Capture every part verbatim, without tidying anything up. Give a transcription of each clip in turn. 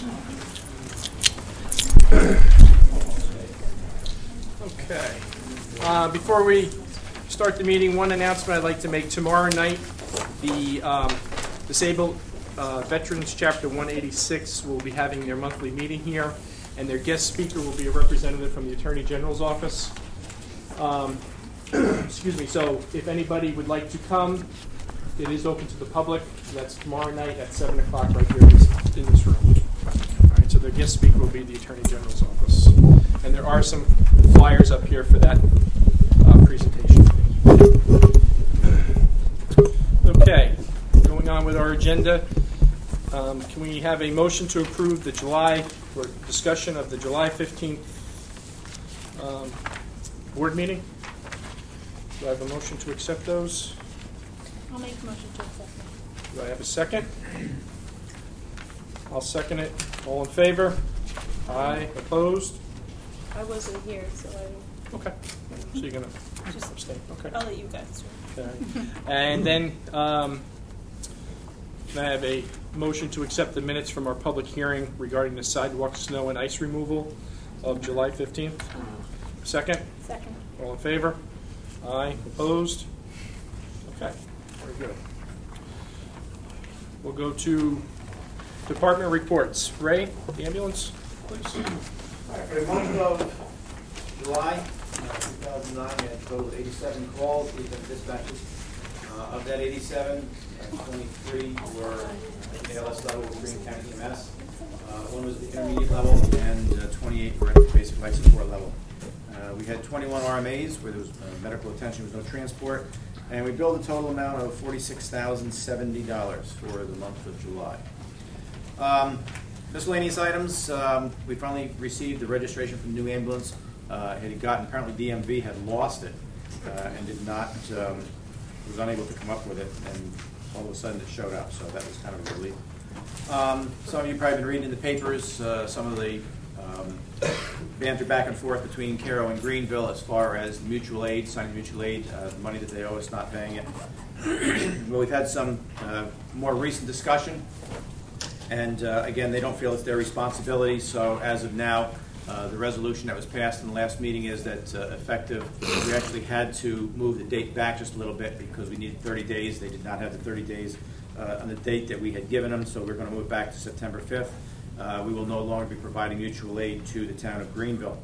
Okay. Uh, before we start the meeting, one announcement I'd like to make. Tomorrow night, the um, Disabled uh, Veterans Chapter one eighty-six will be having their monthly meeting here, and their guest speaker will be a representative from the Attorney General's office. Um, excuse me. So if anybody would like to come, it is open to the public. That's tomorrow night at seven o'clock right here in this, in this room. All right, so their guest speaker will be the Attorney General's office. And there are some flyers up here for that uh, presentation. Okay, going on with our agenda. Um, can we have a motion to approve the July, or discussion of the July fifteenth um, board meeting? Do I have a motion to accept those? I'll make a motion to accept them. Do I have a second? I'll second it. All in favor? Aye. Opposed? I wasn't here, so I... Okay. So you're going to Just abstain? Okay. I'll let you guys do it. Okay. And then, um, can I have a motion to accept the minutes from our public hearing regarding the sidewalk, snow, and ice removal of July fifteenth? Second? Second. All in favor? Aye. Opposed? Okay. Very good. We'll go to department reports. Ray, the ambulance, please. All right, for the month of July uh, two thousand nine, we had a total of eighty-seven calls, we've been dispatches. Uh, of that eighty-seven, uh, twenty-three were at the A L S level with Green County E M S. Uh, one was at the intermediate level, and uh, twenty-eight were at the basic life support level. Uh, we had twenty-one R M As where there was uh, medical attention, there was no transport, and we billed a total amount of forty-six thousand seventy dollars for the month of July. Um, miscellaneous items, um, we finally received the registration from the new ambulance. Uh, it had gotten, apparently D M V had lost it uh, and did not, um, was unable to come up with it, and all of a sudden it showed up, so that was kind of a relief. Um, some of you probably been reading in the papers uh, some of the um, banter back and forth between Cairo and Greenville as far as mutual aid, signing mutual aid, uh, the money that they owe us, not paying it. Well, we've had some uh, more recent discussion, and uh, again, they don't feel it's their responsibility, so as of now, uh, the resolution that was passed in the last meeting is that uh, effective, we actually had to move the date back just a little bit because we needed thirty days. They did not have the thirty days uh, on the date that we had given them, so we're going to move back to September fifth. Uh, we will no longer be providing mutual aid to the town of Greenville.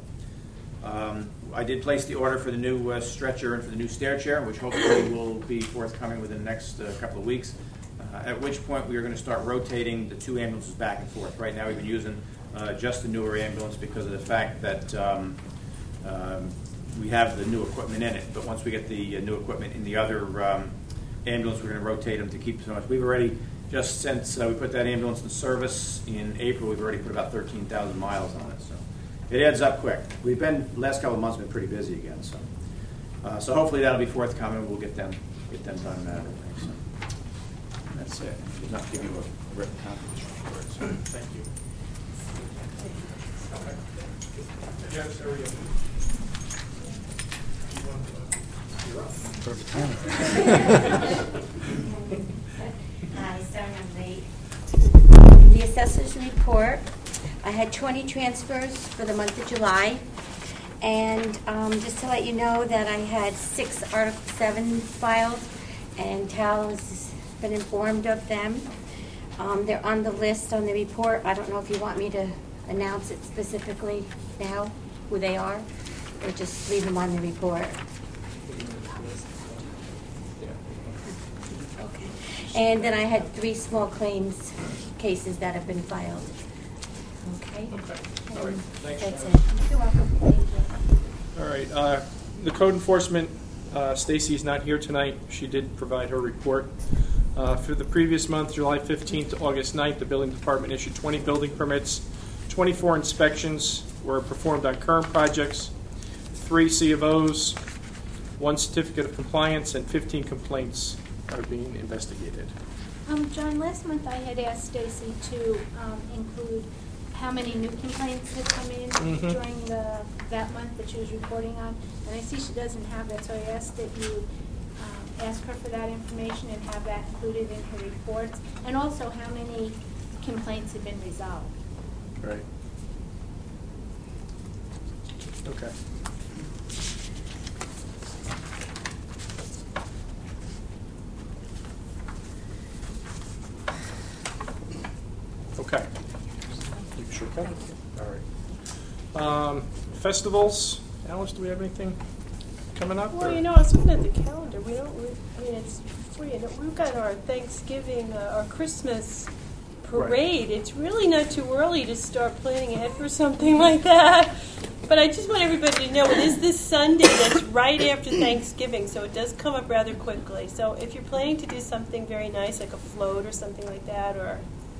Um, I did place the order for the new uh, stretcher and for the new stair chair, which hopefully will be forthcoming within the next uh, couple of weeks, uh, at which point we are going to start rotating the two ambulances back and forth. Right now we've been using uh, just the newer ambulance because of the fact that um, um, we have the new equipment in it, but once we get the uh, new equipment in the other um, ambulance, we're going to rotate them to keep so much. We've already, just since uh, we put that ambulance in service in April, we've already put about thirteen thousand miles on it. So it adds up quick. We've been, the last couple of months, been pretty busy again. So uh, so hopefully that'll be forthcoming. We'll get them get them done that. So that's it. I did not give you a written copy of this report. So thank you. Okay. Yes, there we go. Perfect time. Hi, sorry I'm late. The assessor's report, I had twenty transfers for the month of July. And um, just to let you know that I had six Article seven filed, and Tal has been informed of them. Um, they're on the list on the report. I don't know if you want me to announce it specifically now, who they are, or just leave them on the report. Okay. And then I had three small claims cases that have been filed. Okay? Okay. All right. Thanks. That's Sharon. it. You're welcome. Thank you. All right. Uh, the code enforcement, uh, Stacy is not here tonight. She did provide her report. Uh, for the previous month, July fifteenth to August ninth, the building department issued twenty building permits, twenty-four inspections were performed on current projects, three C of Os, one certificate of compliance, and fifteen complaints are being investigated. Um, John, last month I had asked Stacy to um, include how many new complaints had come in Mm-hmm. during the that month that she was reporting on, and I see she doesn't have that, so I asked that you um, ask her for that information and have that included in her reports, and also how many complaints have been resolved. Right. Okay. Okay. You sure can? All right. Um, festivals. Alice, do we have anything coming up? Well, or- you know, I was looking at the calendar. We don't. We, I mean, it's free. And we've got our Thanksgiving, uh, our Christmas parade. It's really not too early to start planning ahead for something like that. But I just want everybody to know it is this Sunday. That's right after Thanksgiving, so it does come up rather quickly. So if you're planning to do something very nice, like a float or something like that, or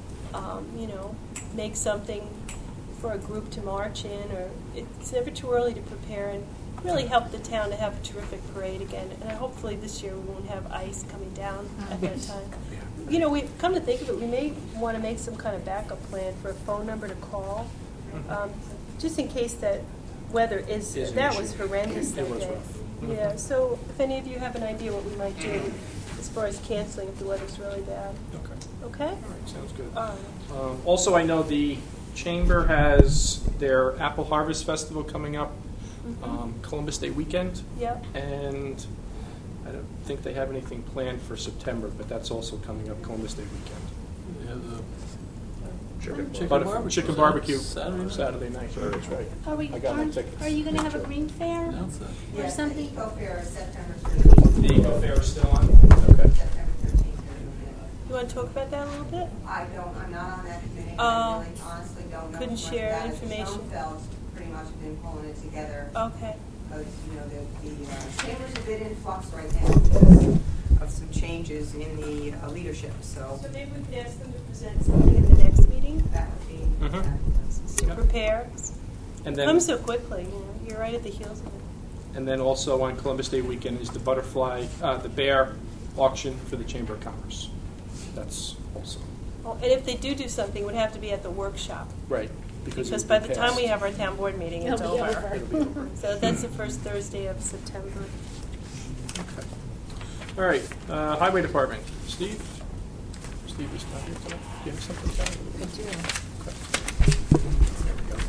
um, you know, make something for a group to march in, or it's never too early to prepare and really help the town to have a terrific parade again. And hopefully this year we won't have ice coming down at that time. You know, we've come to think of it, we may want to make some kind of backup plan for a phone number to call, um, just in case that weather is, Is an that issue. was horrendous It that was day. rough. Yeah, so if any of you have an idea what we might do as far as canceling if the weather's really bad. Okay. Okay? All right. Sounds good. All right. Um, also, I know the Chamber has their Apple Harvest Festival coming up Mhm. um, Columbus Day weekend, Yep. and I don't think they have anything planned for September, but that's also coming up Columbus Day weekend. Yeah, the Chicken, Chicken butter- barbecue. chicken barbecue Saturday night. Saturday night. Yeah, that's right. Are we, I got my aren't- tickets. are you going to have a green fair Announce that. or Yes, something? the Eco Fair is September thirteenth. The Eco Fair is still on? Okay. September thirteenth. You want to talk about that a little bit? I don't, I'm not on that committee. Oh. I really honestly don't know. Couldn't much share about it. information. Schoenfeld's pretty much been pulling it together Okay. because, you know, the, the uh, chamber's a bit in flux right now because of some changes in the uh, leadership, so So maybe we could ask them to present something at the next meeting that would be. Mhm. to Yep. prepare. And Come then, so quickly, you know, you're right at the heels of it. and then also on Columbus Day weekend is the butterfly, uh, the bear auction for the Chamber of Commerce. That's also Well, and if they do do something, it would have to be at the workshop. right because, Because it by will the be time passed. we have our town board meeting, it's It'll be over. over. It'll be over. So that's the first Thursday of September. Okay. All right, uh, Highway Department. Steve? Steve is not here tonight. Do you have something to tell me? I do. There we go.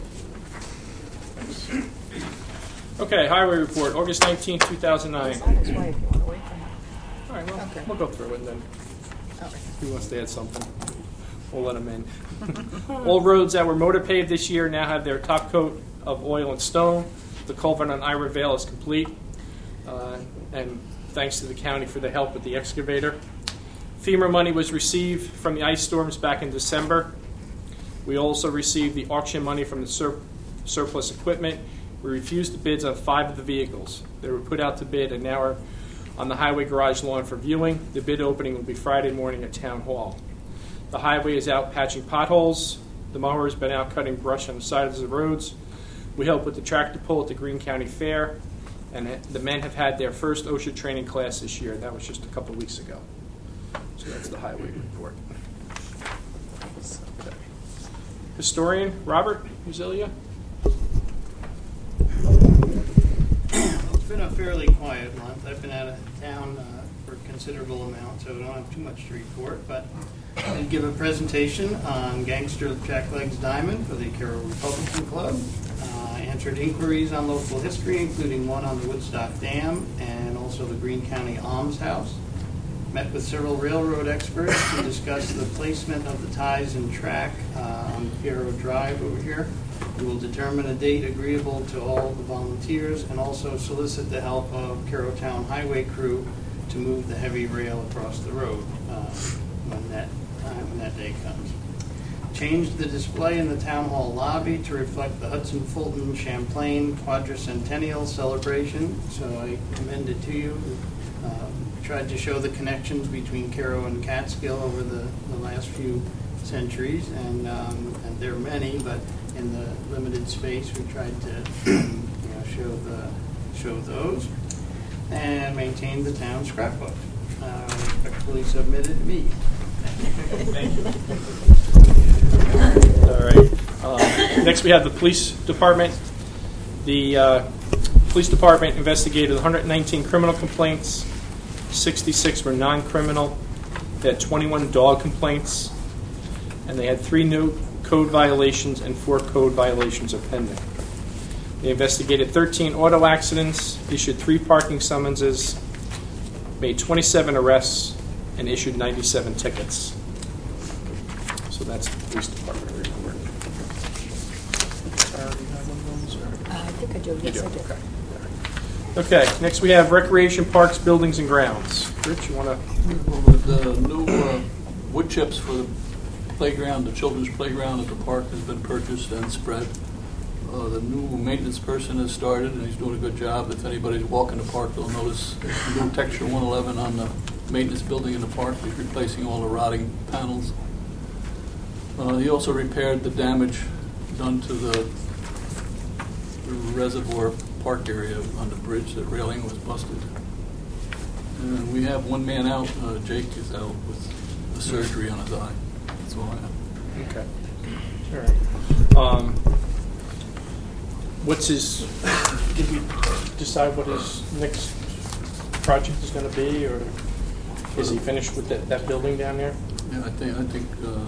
Thanks. Okay, Highway Report, August nineteenth, two thousand nine. It's on his way if you want to wait for him. All right, well, Okay. we'll go through it and then All right. if he wants to add something, we'll let him in. All roads that were motor paved this year now have their top coat of oil and stone. The culvert on Ira Vale is complete. Uh, and thanks to the county for the help with the excavator. FEMA money was received from the ice storms back in December. We also received the auction money from the sur- surplus equipment. We refused the bids on five of the vehicles. They were put out to bid and now are on the highway garage lawn for viewing. The bid opening will be Friday morning at Town Hall. The highway is out patching potholes. The mower has been out cutting brush on the sides of the roads. We help with the tractor pull at the Greene County Fair. And the men have had their first OSHA training class this year. That was just a couple weeks ago. So that's the highway report. Okay. Historian Robert Uzilia. It's been a fairly quiet month. I've been out of town uh, for a considerable amount, so I don't have too much to report. But I did give a presentation on Gangster Jack Legs Diamond for the Carroll Republican Club. Uh, answered inquiries on local history, including one on the Woodstock Dam and also the Greene County Alms House. Met with several railroad experts to discuss the placement of the ties and track uh, on Carroll Drive over here. We will determine a date agreeable to all the volunteers and also solicit the help of Carroll Town Highway crew to move the heavy rail across the road uh, when that time, when that day comes. Changed the display in the Town Hall lobby to reflect the Hudson Fulton Champlain Quadricentennial celebration, so I commend it to you. Uh, tried to show the connections between Carroll and Catskill over the, the last few centuries, and, um, and there are many, but in the limited space we tried to you know, show the show those, and maintain the town scrapbook. Uh, respectfully submitted to me. Thank you. All right. Uh, next, we have the police department. The uh, police department investigated one hundred nineteen criminal complaints. sixty-six were non-criminal. They had twenty-one dog complaints, and they had three new code violations, and four code violations are pending. They investigated thirteen auto accidents, issued three parking summonses, made twenty-seven arrests, and issued ninety-seven tickets. So that's the police department report. Tara, do you have one of those, or- I think I do. You Yes, do, I do. okay. Okay, next we have recreation parks, buildings, and grounds. Rich, you want to? Well, with the new uh, wood chips for the playground, the children's playground at the park has been purchased and spread. Uh, the new maintenance person has started, and he's doing a good job. If anybody's walking the park, they'll notice new Texture one eleven on the maintenance building in the park. He's replacing all the rotting panels. Uh, he also repaired the damage done to the, the reservoir park area on the bridge. That railing was busted. And we have one man out. Uh, Jake is out with the surgery on his eye. That's all I have. Okay. All right. Um, what's his? Did we decide what his next project is going to be, or is he finished with that, that building down there? Yeah, I think I think uh,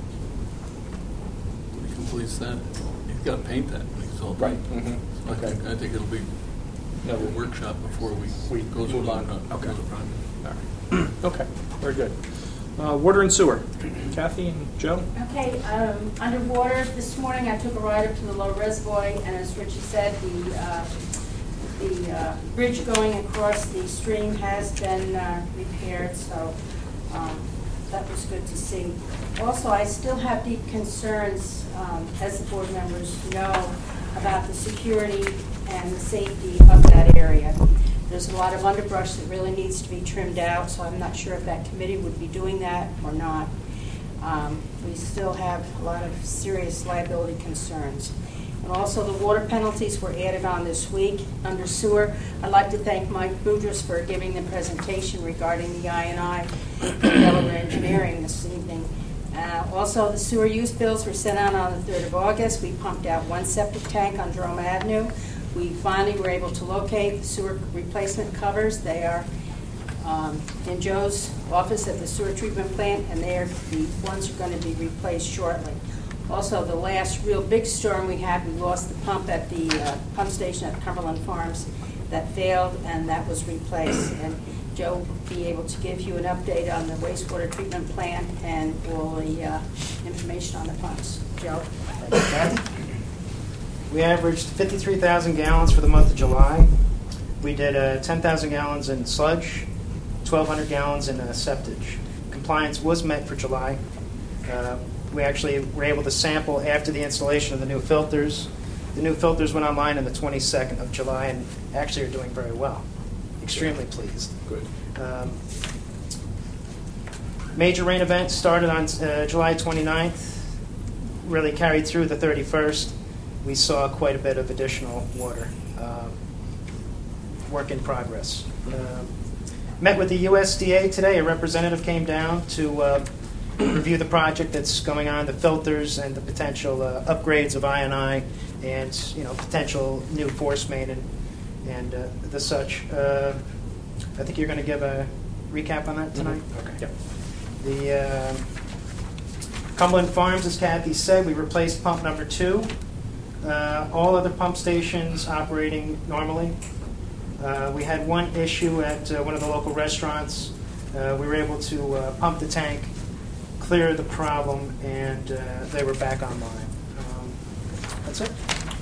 when he completes that, he's got to paint that when he's all done. Right. Mm-hmm. So I Okay. think I think it'll be No, a workshop before we, we go move through on. the Okay. the project. All right. Okay. Very good. Uh, water and sewer. Kathy and Joe. Okay, um, underwater, this morning I took a ride up to the low reservoir, and as Richie said, the, uh, the uh, bridge going across the stream has been uh, repaired, so um, that was good to see. Also, I still have deep concerns, um, as the board members know, about the security and the safety of that area. There's a lot of underbrush that really needs to be trimmed out, so I'm not sure if that committee would be doing that or not. Um, we still have a lot of serious liability concerns. And also the water penalties were added on this week under sewer. I'd like to thank Mike Boudris for giving the presentation regarding the I and I and Delaware Engineering this evening. Uh, also, the sewer use bills were sent out on the third of August. We pumped out one septic tank on Jerome Avenue. We finally were able to locate the sewer replacement covers. They are um, in Joe's office at the sewer treatment plant, and they are the ones are going to be replaced shortly. Also, the last real big storm we had, we lost the pump at the uh, pump station at Cumberland Farms that failed, and that was replaced. And Joe will be able to give you an update on the wastewater treatment plant and all the uh, information on the pumps. Joe? Kathy? We averaged fifty-three thousand gallons for the month of July. We did uh, ten thousand gallons in sludge, twelve hundred gallons in uh, septage. Compliance was met for July. Uh, we actually were able to sample after the installation of the new filters. The new filters went online on the twenty-second of July and actually are doing very well. Extremely pleased. Good. Um, major rain event started on uh, July twenty-ninth, really carried through the thirty-first. We saw quite a bit of additional water. Uh, work in progress. Uh, met with the U S D A today. A representative came down to uh, review the project that's going on, the filters and the potential uh, upgrades of I and I, and you know potential new force main and and uh, the such. Uh, I think you're going to give a recap on that tonight. Mm-hmm. Okay. Yep. The uh, Cumberland Farms, as Kathy said, we replaced pump number two. Uh, all other pump stations operating normally. Uh, we had one issue at uh, one of the local restaurants. Uh, we were able to uh, pump the tank, clear the problem, and uh, they were back online. Um, that's it.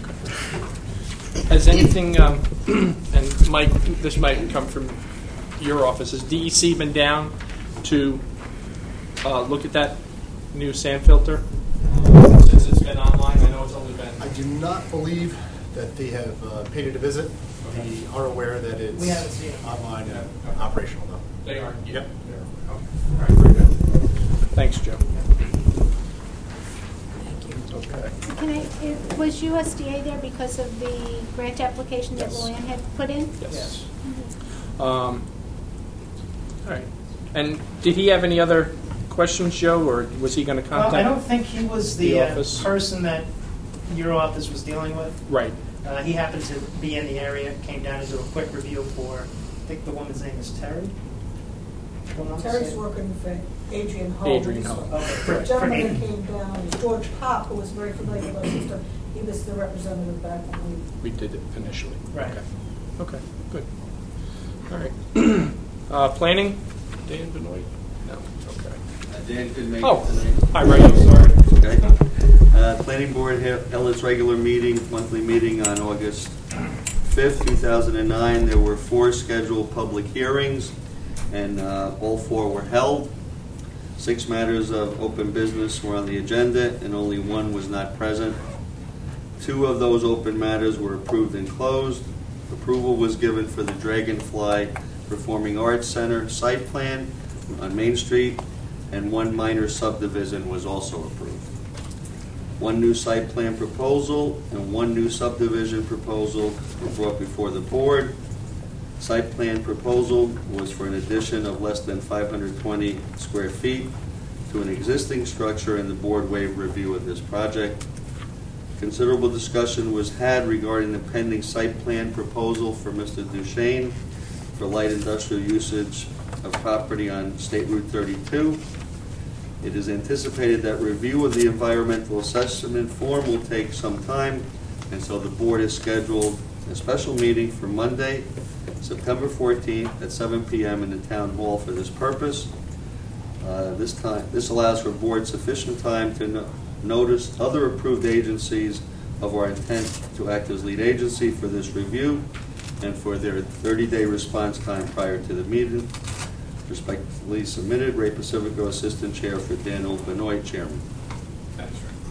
Has anything, um, and Mike, this might come from your office, has D E C been down to uh, look at that new sand filter since it's been online? I know it's only been... I do not believe that they have uh, paid it a visit. Okay. They are aware that it's We haven't seen it. online and Okay. operational, though. They are? Yeah. Yep. They're- okay. All right, very good. Thanks, Joe. Okay. Can I, it- was U S D A there because of the grant application that Yes. Luann had put in? Yes. Um, all right. And did he have any other questions, Joe, or was he going to contact? Well, I don't think he was the, the uh, office? person that your office was dealing with. Right. Uh, he happened to be in the area, came down to do a quick review for, I think the woman's name is Terry. If I'm not Terry's mistaken. working for Adrian Ho. Adrian Ho. The gentleman that came down is George Pop, who was very familiar with our system. He was the representative back when we... We did it initially. Right. Okay, okay, good. All right. uh, planning, Dan Benoit? No, okay. Uh, Dan couldn't make Oh, it tonight. hi, Ray, I'm sorry. Okay. Uh, Planning Board he- held its regular meeting, monthly meeting on August fifth, two thousand nine. There were four scheduled public hearings, and uh, all four were held. Six matters of open business were on the agenda, and only one was not present. Two of those open matters were approved and closed. Approval was given for the Dragonfly Performing Arts Center site plan on Main Street, and one minor subdivision was also approved. One new site plan proposal and one new subdivision proposal were brought before the board. Site plan proposal was for an addition of less than five hundred twenty square feet to an existing structure, and the board waived review of this project. Considerable discussion was had regarding the pending site plan proposal for Mister Duchesne for light industrial usage of property on State Route thirty-two. It is anticipated that review of the environmental assessment form will take some time, and so the board has scheduled a special meeting for Monday, September fourteenth at seven p.m. in the town hall for this purpose. Uh, this time, this allows for board sufficient time to no- notice other approved agencies of our intent to act as lead agency for this review, and for their thirty-day response time prior to the meeting. Respectfully submitted, Ray Pacifico, Assistant Chair, for Daniel Benoit, Chairman. That's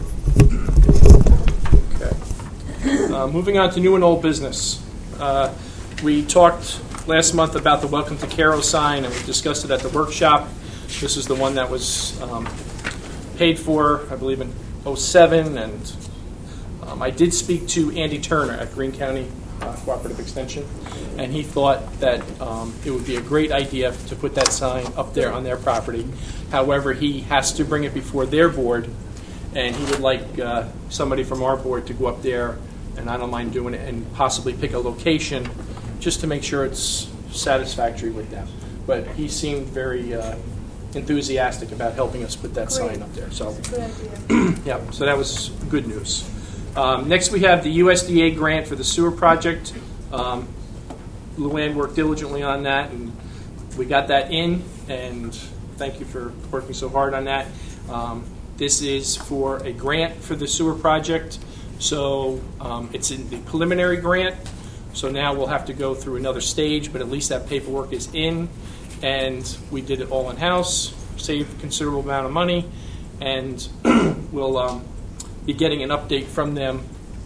right. Okay. Uh, moving on to new and old business. Uh, we talked last month about the Welcome to Cairo sign, and we discussed it at the workshop. This is the one that was um, paid for, I believe, in oh seven, and um, I did speak to Andy Turner at Greene County uh, Cooperative Extension, and he thought that um, it would be a great idea to put that sign up there on their property. However, he has to bring it before their board, and he would like uh, somebody from our board to go up there, and I don't mind doing it, and possibly pick a location just to make sure it's satisfactory with them. But he seemed very uh, enthusiastic about helping us put that Great. sign up there. So, Good idea. yeah, so that was good news. Um, next, we have the U S D A grant for the sewer project. Um, Luann worked diligently on that, and we got that in, and thank you for working so hard on that. Um, this is for a grant for the sewer project, so um, it's in the preliminary grant, so now we'll have to go through another stage, but at least that paperwork is in, and we did it all in-house, saved a considerable amount of money, and we'll um, be getting an update from them,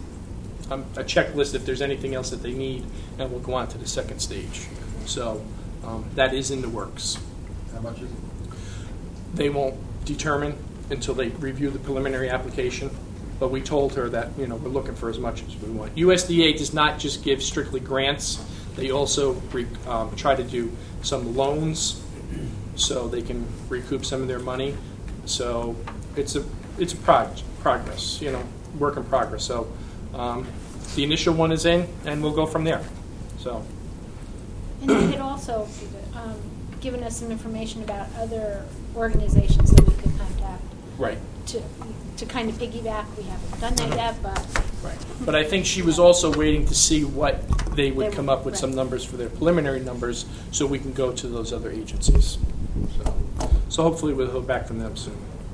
um, a checklist if there's anything else that they need, and we'll go on to the second stage. So um, that is in the works. How much is it? They won't determine until they review the preliminary application, but we told her that, you know, we're looking for as much as we want. U S D A does not just give strictly grants. They also re, um, try to do some loans so they can recoup some of their money. So it's a it's a prog- progress, you know, work in progress. So um, the initial one is in, and we'll go from there. So. And they had also um, given us some information about other organizations that we could contact. Right. To to kind of piggyback. We haven't done that yet, but. Right. But I think she was also waiting to see what they would They come would- up with right. some numbers for their preliminary numbers, so we can go to those other agencies. So, so hopefully we'll hear back from them soon.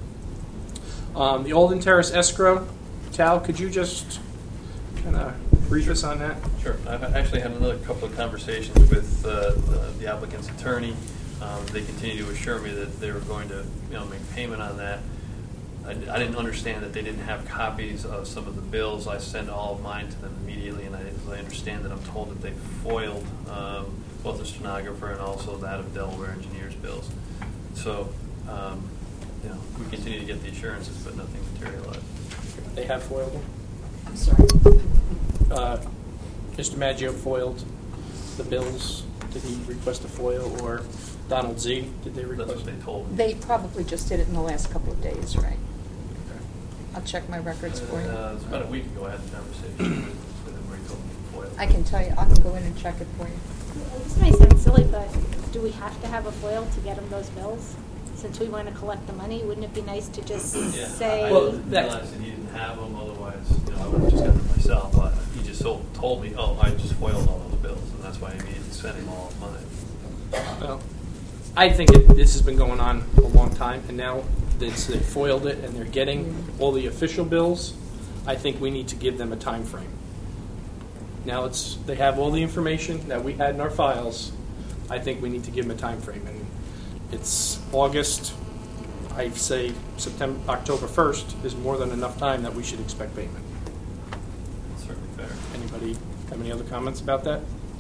Um, the Alden Terrace escrow, Tal, could you just kind of brief us on that? Sure. I've actually had another couple of conversations with uh, the, the applicant's attorney. Um, they continue to assure me that they were going to, you know, make payment on that. I, I didn't understand that they didn't have copies of some of the bills. I sent all of mine to them immediately, and I, as I understand that I'm told that they foiled um, both the stenographer and also that of Delaware Engineers bills. So, um, you know, we continue to get the assurances, but nothing materialized. They have foiled them? I'm sorry? Uh, Mister Maggio foiled the bills. Did he request a foil, or Donald Z? Did they request? That's what they told me. They probably just did it in the last couple of days, right? I'll check my records for you. Uh, it's about a week ago I had the conversation with him where he told me to foil. I can tell you, I can go in and check it for you. Well, this may sound silly, but do we have to have a foil to get them those bills? since we want to collect the money, wouldn't it be nice to just Yeah, say? I, I didn't realize that he didn't have them, otherwise, you know, I would have just gotten them myself. But he just told, told me, oh, I just foiled all those bills, and that's why I immediately sent him all of mine. Well, I think it, this has been going on a long time, and now that they foiled it and they're getting all the official bills, I think we need to give them a time frame. Now it's they have all the information that we had in our files. I think we need to give them a time frame, and it's August. I'd say September, October first is more than enough time that we should expect payment. Certainly fair. Anybody have any other comments about that?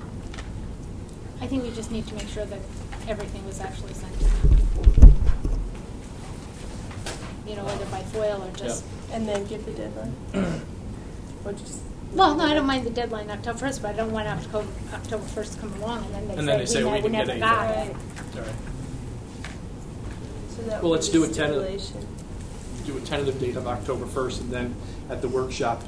I think we just need to make sure that everything was actually sent to them. You know, whether by foil or just. And then give the deadline. Or just. Well, no, I don't mind the deadline October first, but I don't want October October first to come along and then they And say, then they say we, we ne- we didn't never get got anything. it. All right. So that Well, would let's be do a a tentative. stipulation. Do a tentative date of October first, and then at the workshop,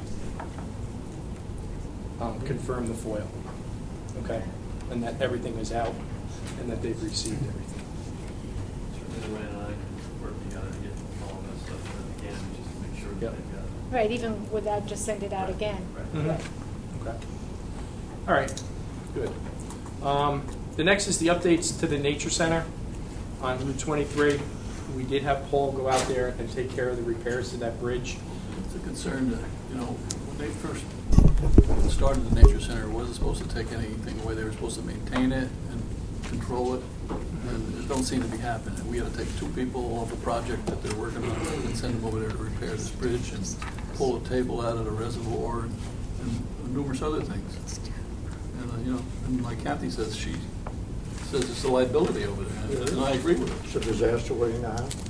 um, confirm the foil. Okay? And that everything is out, and that they've received everything. Certainly, Lorraine and I can work together to get all of that stuff done again, just to make sure that Yep. they've got it. Right, even without just send it out again. Mhm. Right. Okay. All right. Good. Um, the next is the updates to the Nature Center on Route twenty-three. We did have Paul go out there and take care of the repairs to that bridge. It's a concern that, you know, when they first started the Nature Center, it wasn't supposed to take anything away. They were supposed to maintain it and control it, and it don't seem to be happening. We got to take two people off a project that they're working on and send them over there to repair this bridge and pull a table out of the reservoir and, and numerous other things. And, uh, you know, and like Kathy says, she says it's a liability over there, and I agree with her. It's a disaster waiting to happen.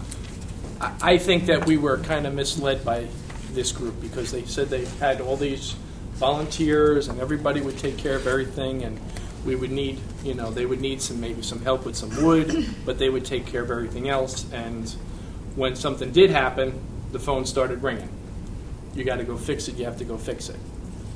I, I think that we were kind of misled by this group because they said they had all these volunteers and everybody would take care of everything, and we would need, you know, they would need some maybe some help with some wood, but they would take care of everything else. And when something did happen, the phone started ringing. You got to go fix it. You have to go fix it.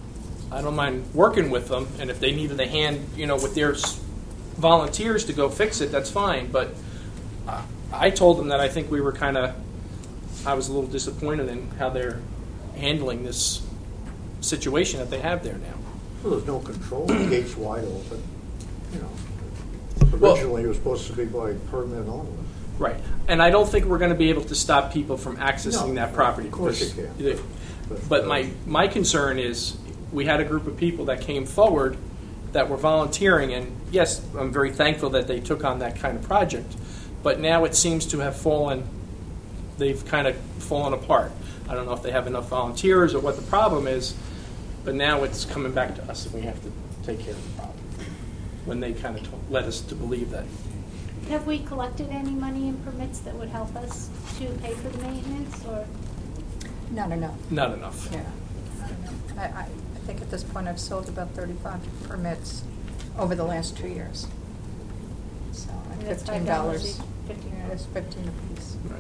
I don't mind working with them, and if they needed a hand, you know, with their s- volunteers to go fix it, that's fine. But uh, I told them that I think we were kind of, I was a little disappointed in how they're handling this situation that they have there now. Well, there's no control. The gate's wide open. You know, Well- originally it was supposed to be by permit only. Right. And I don't think we're going to be able to stop people from accessing No, that property. of course because you can. they- But, But uh, my, my concern is we had a group of people that came forward that were volunteering, and yes, I'm very thankful that they took on that kind of project, but now it seems to have fallen, they've kind of fallen apart. I don't know if they have enough volunteers or what the problem is, but now it's coming back to us and we have to take care of the problem, when they kind of t- led us to believe that. Have we collected any money in permits that would help us to pay for the maintenance, or? Not enough. Not enough. Yeah. Not enough. I, I I think at this point I've sold about thirty-five permits over the last two years. So, And at that's fifteen five dollars dollars. each, fifteen Yeah, it's fifteen apiece. Right.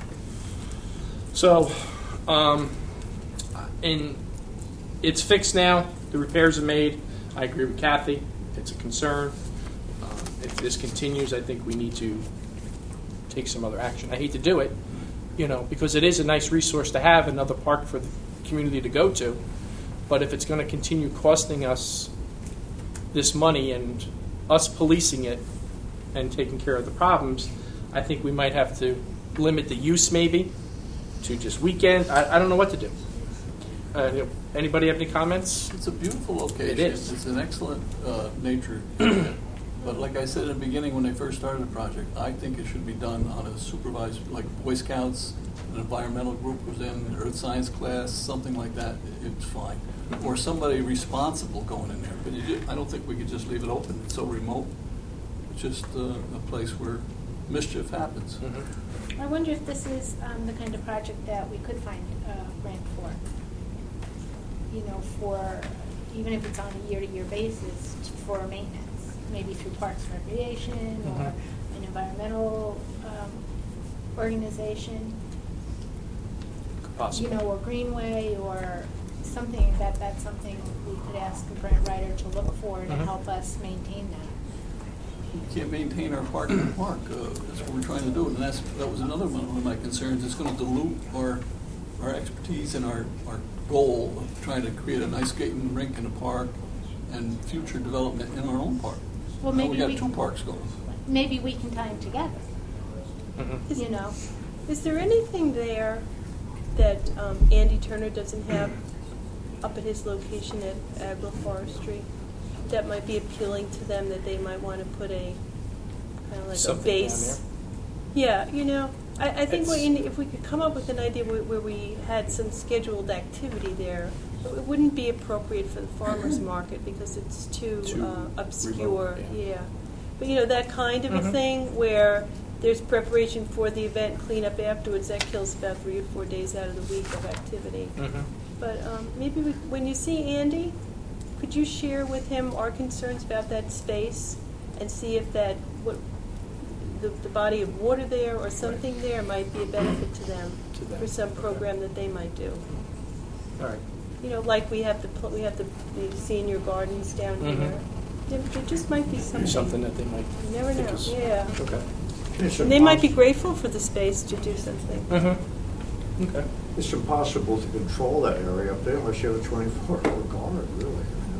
So, um, in, it's fixed now. The repairs are made. I agree with Kathy. It's a concern. Um, if this continues, I think we need to take some other action. I hate to do it, you know, because it is a nice resource to have, another park for the community to go to. But if it's going to continue costing us this money and us policing it and taking care of the problems, I think we might have to limit the use maybe to just weekends. I, I don't know what to do. Uh, anybody have any comments? It's a beautiful location. It is. It's an excellent uh, nature area. But like I said in the beginning when they first started the project, I think it should be done on a supervised, like Boy Scouts, an environmental group was in, Earth Science class, something like that, it's fine. Or somebody responsible going in there. But you ju- I don't think we could just leave it open. It's so remote. It's just uh, a place where mischief happens. Mm-hmm. I wonder if this is um, the kind of project that we could find a grant for. You know, for, even if it's on a year-to-year basis, for maintenance, maybe through Parks and Recreation or Mhm. an environmental um, organization. Possible. You know, or Greenway or something, that that's something we could ask a grant writer to look for to Mhm. help us maintain that. we can't maintain our park in the park. Uh, that's what we're trying to do, and that's that was another one of my concerns. It's going to dilute our our expertise and our, our goal of trying to create a nice skating rink in the park and future development in our own park. Well, Now maybe we got we- two parks going. Maybe we can tie them together, Mhm. you know. Is there anything there that um, Andy Turner doesn't have up at his location at agroforestry that might be appealing to them, that they might want to put a kind of like Something a base? down Yeah, you know, I, I think It's- we, if we could come up with an idea where, where we had some scheduled activity there, it wouldn't be appropriate for the farmers market because it's too, Too uh, obscure. remote, yeah. yeah. But you know, that kind of Mhm. a thing where there's preparation for the event, cleanup afterwards, that kills about three or four days out of the week of activity. Mhm. But um, maybe we, when you see Andy, could you share with him our concerns about that space and see if that, what, the, the body of water there or something there might be a benefit to them, To them. for some program that they might do. All right. You know, like we have the pl- we have the, the senior gardens down Mhm. here. There, there just might be something. Something that they might You never think know. is- Yeah. Okay. And they might be grateful for the space to do something. Mm-hmm. Okay. It's impossible to control that area up there unless you have a twenty-four hour guard, really.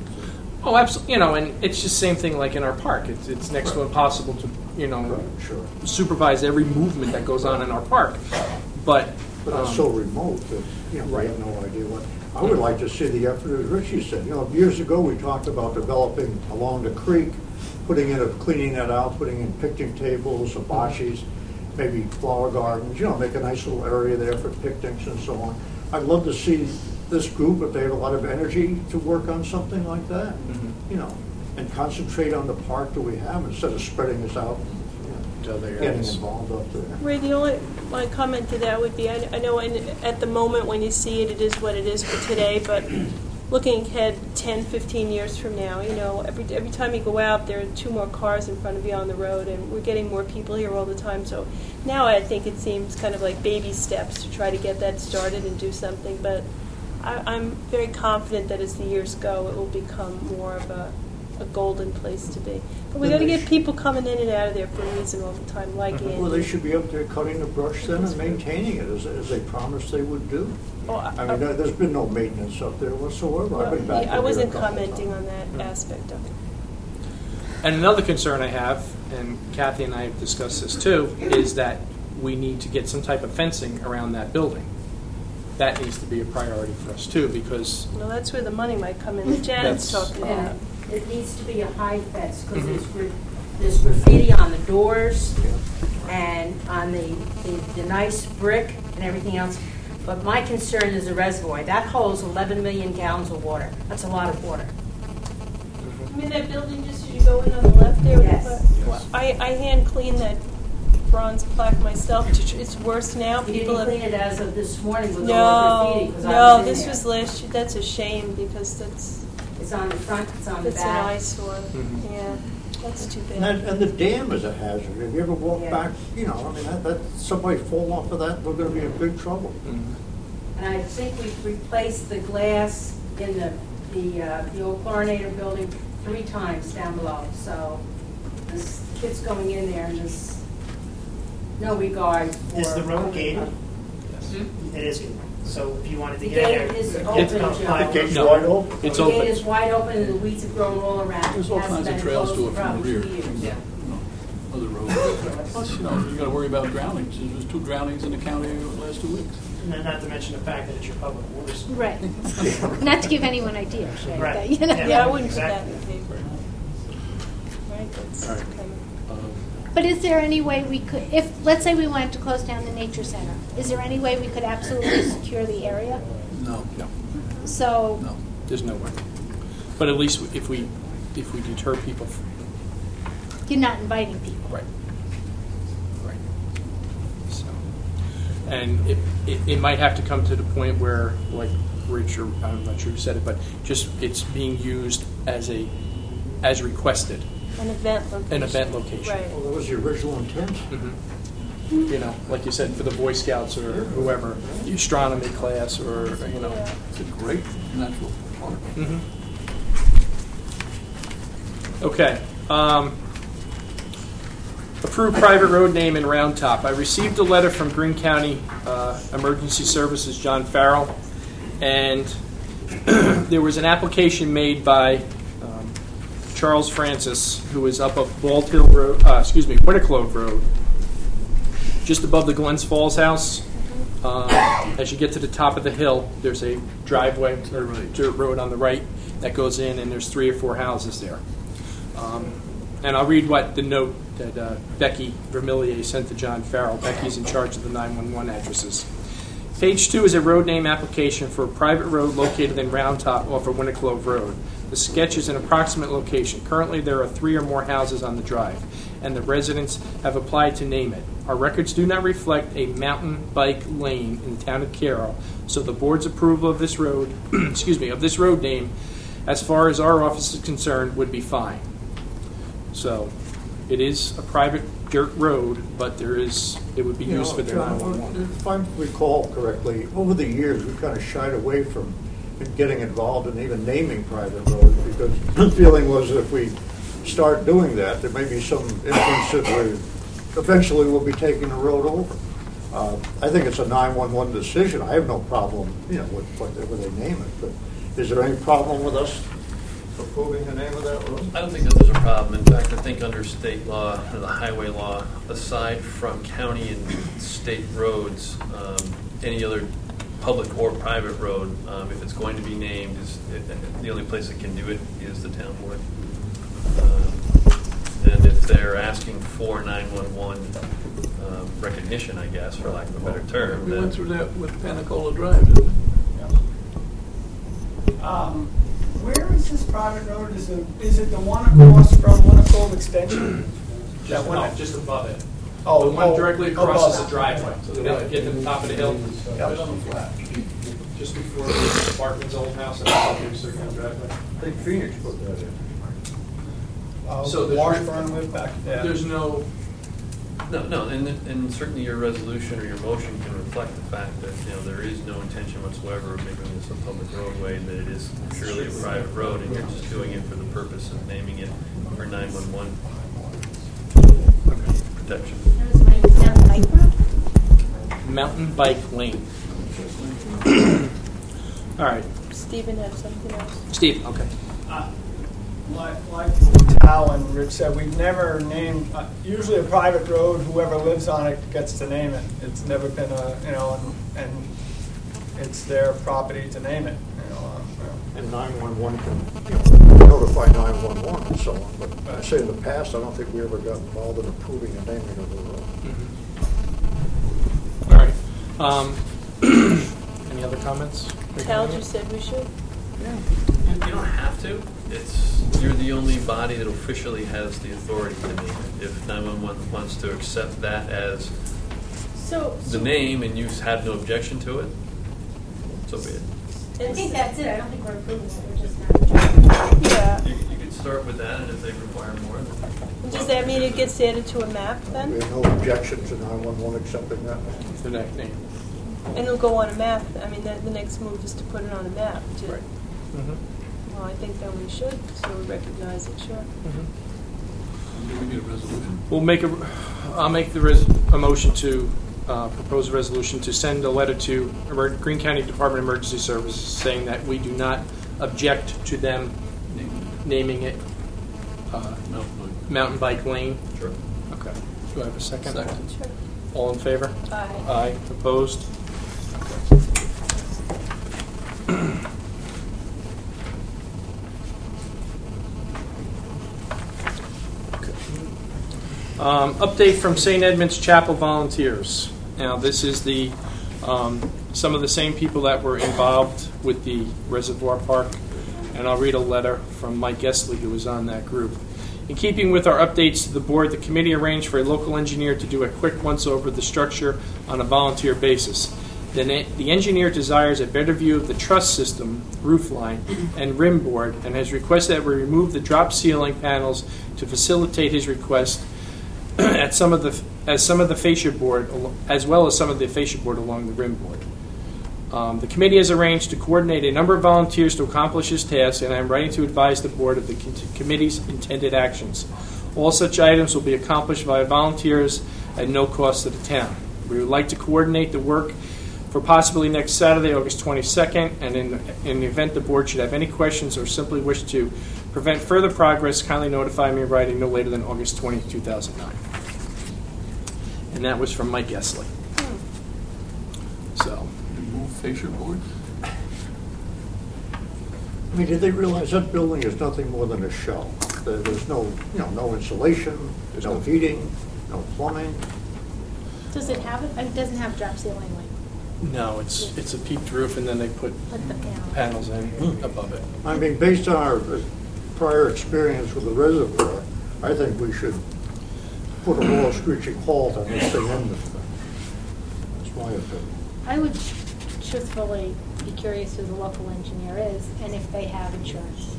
Oh, absolutely. You know, and it's just the same thing like in our park. It's, it's next to impossible to, you know, Right, sure. supervise every movement that goes on in our park. But, But um, it's so remote that, you know, we have no idea what. I would like to see the effort, as Richie said, you know, years ago, we talked about developing along the creek, putting in, a cleaning that out, putting in picnic tables, hibachis, maybe flower gardens, you know, make a nice little area there for picnics and so on. I'd love to see this group, if they have a lot of energy, to work on something like that, Mhm. you know, and concentrate on the park that we have instead of spreading us out, you know, getting areas. involved up there. Ray, the only, my comment to that would be, I, I know in, at the moment when you see it, it is what it is for today, but looking ahead ten, fifteen years from now, you know, every, every time you go out, there are two more cars in front of you on the road, and we're getting more people here all the time, so now I think it seems kind of like baby steps to try to get that started and do something, but I, I'm very confident that as the years go, it will become more of a, a golden place to be. But we got to get people coming in and out of there for a reason all the time, like Andy. Well, they should be up there cutting the brush then and maintaining it as, as they promised they would do. Oh, I- I mean, there- there's been no maintenance up there whatsoever. I've been back I there wasn't a couple commenting times. on that aspect of it. And another concern I have, and Kathy and I have discussed this too, is that we need to get some type of fencing around that building. That needs to be a priority for us too, because Well, that's where the money might come in, that Janet's That's- talking about. And it needs to be a high fence, because there's, Mhm. gra- there's graffiti on the doors and on the, the, the nice brick and everything else. But my concern is the reservoir. That holds eleven million gallons of water. That's a lot of water. I mean, that building just as you go in on the left there? Yes. Well, I, I hand cleaned that bronze plaque myself. It's worse now. You People didn't have- clean it as of this morning with all the No, graffiti, 'cause I no, was in this there. was last year. That's a shame because that's, It's on the front, it's on the that's an back. eyesore. Mhm. Yeah, that's too And, that, bad. and the dam is a hazard. Have you ever walked Yeah. back, you know, I mean, that, that, somebody fall off of that, we're gonna be in big trouble. Mhm. And I think we've replaced the glass in the, the, uh, the old chlorinator building three times down below. So this kids going in there and there's no regard for. Is the road gated? Hmm? It is. So if you wanted to The get gate there, is you open, have to come Joe. five The gate's No. wide open? It's The open. gate is wide open and the weeds have grown all around. There's It all hasn't kinds of been trails closed to it for from the probably rear. two years. from the, you know, Other roads. Plus, you know, you got to worry about drownings. There's two drownings in the county over the last two weeks. and then not to mention the fact that it's your public water supply. Right. Not to give anyone ideas, right? Right. That, you know? Yeah. Yeah, I wouldn't Exactly. put that in the paper. Right, that's All right. kind of. But is there any way we could, if, let's say we wanted to close down the nature center, is there any way we could absolutely secure the area? No. No, So, No. there's no way. But at least if we, if we deter people, from, you're not inviting people. right, right. So, and it, it, it might have to come to the point where, like Rich, or I'm not sure who said it, but just it's being used as a, as requested, An event location. an event location. Right. Well, that was the original intent. Mhm. You know, like you said, for the Boy Scouts or whoever, the astronomy class, or you know. Yeah. It's a great natural park. Mhm. Okay. Um, Approved private road name in Round Top. I received a letter from Greene County uh, Emergency Services, John Farrell, and there was an application made by um, Charles Francis, who is up up Bald Hill Road, uh, excuse me, Winterclove Road, just above the Glens Falls house. Um, as you get to the top of the hill, there's a driveway or dirt road on the right that goes in, and there's three or four houses there. Um, and I'll read what the note that uh, Becky Vermillier sent to John Farrell. Becky's in charge of the nine one one addresses. Page two is a road name application for a private road located in Round Top off of Winterclove Road. The sketch is an approximate location. Currently, there are three or more houses on the drive, and the residents have applied to name it. Our records do not reflect a mountain bike lane in the town of Carroll, so the board's approval of this road, excuse me, of this road name, as far as our office is concerned, would be fine. So, it is a private dirt road, but there is it would be You used know, for their John, nine one one. if I recall correctly, over the years, we've kind of shied away from getting involved in even naming private roads, because the feeling was that if we start doing that, there may be some instance that we eventually we'll be taking the road over. Uh, I think it's a nine one one decision. I have no problem, you know, with whatever they name it. But is there any problem with us approving the name of that road? I don't think that there's a problem. In fact, I think under state law, or the highway law, aside from county and state roads, um, any other public or private road, um, if it's going to be named, is it, the only place that can do it is the town board. Uh, and if they're asking for nine one one um, recognition, I guess, for lack of a better term, We then went through that with Panacola Drive, didn't we? Um, where is this private road? Is it, is it the one across from Winterclove Extension? Just, That one- no, just above it. Oh, the one oh, directly above across is it. the driveway. So they have to get to the top of the hill. Yep. Just before the Barkman's old house, and then there's their driveway. I think Phoenix put that in. Uh, So there's- Washburn lived back there. There's no. No, no, and, and certainly your resolution or your motion can reflect the fact that, you know, there is no intention whatsoever of making this a public roadway, that it is purely a private road, and you're just doing it for the purpose of naming it for nine one one protection. Mountain Bike Lane. All right. Stephen had something else. Steve, okay. Uh, Like, like Tal and Rich said, we've never named, uh, usually a private road, whoever lives on it gets to name it. It's never been a, you know, and, and it's their property to name it, you know. um, you know. And nine one one can you know, notify nine one one and so on. But I say in the past, I don't think we ever got involved in approving a naming of the road. Mm-hmm. All right. Um, any other comments? Tal just said we should. Yeah. You, you don't have to. It's you're the only body that officially has the authority to name it. If nine one one wants to accept that as So, the so name and you have no objection to it, so be it. I think that's it. I don't think we're approving it. We're just not. yeah. You, you can start with that, and if they require more, then Does that mean it gets added to a map We then? have no objection to nine one one accepting that. The next name. And it'll go on a map. I mean, the, the next move is to put it on a map. To, Right. Mm-hmm. Well, I think that we should, so we recognize it, sure. Mm-hmm. Do we need a resolution? We'll make a. I'll make the res, a motion to uh, propose a resolution to send a letter to Emer- Greene County Department of Emergency Services saying that we do not object to them naming it uh, Mountain Bike Lane. Sure. Okay. Do I have a second? Second. Sure. All in favor? Aye. Aye. Opposed? Um, update from Saint Edmund's Chapel volunteers. Now, this is the um, some of the same people that were involved with the Reservoir Park, and I'll read a letter from Mike Estley, who was on that group. In keeping with our updates to the board, the committee arranged for a local engineer to do a quick once-over of the structure on a volunteer basis. The, na- the engineer desires a better view of the truss system, roof line, and rim board, and has requested that we remove the drop ceiling panels to facilitate his request at some of the as some of the fascia board, as well as some of the fascia board along the rim board. Um, the committee has arranged to coordinate a number of volunteers to accomplish this task, and I am writing to advise the board of the con- committee's intended actions. All such items will be accomplished by volunteers at no cost to the town. We would like to coordinate the work for possibly next Saturday, August twenty-second, and in, in the event the board should have any questions or simply wish to prevent further progress, kindly notify me in writing no later than August twentieth, two thousand nine. And that was from Mike Essley. So, Move fascia boards? I mean, did they realize that building is nothing more than a shell? There- There's no, you know, no insulation, there's no heating, no plumbing. Does it have it? It doesn't have drop ceiling like no, it's it's a peaked roof, and then they put put the panel. panels in above it. I mean, based on our uh, prior experience with the reservoir, I think we should put a raw screeching halt on this thing in this thing. That's my opinion. I would truthfully be curious who the local engineer is and if they have insurance.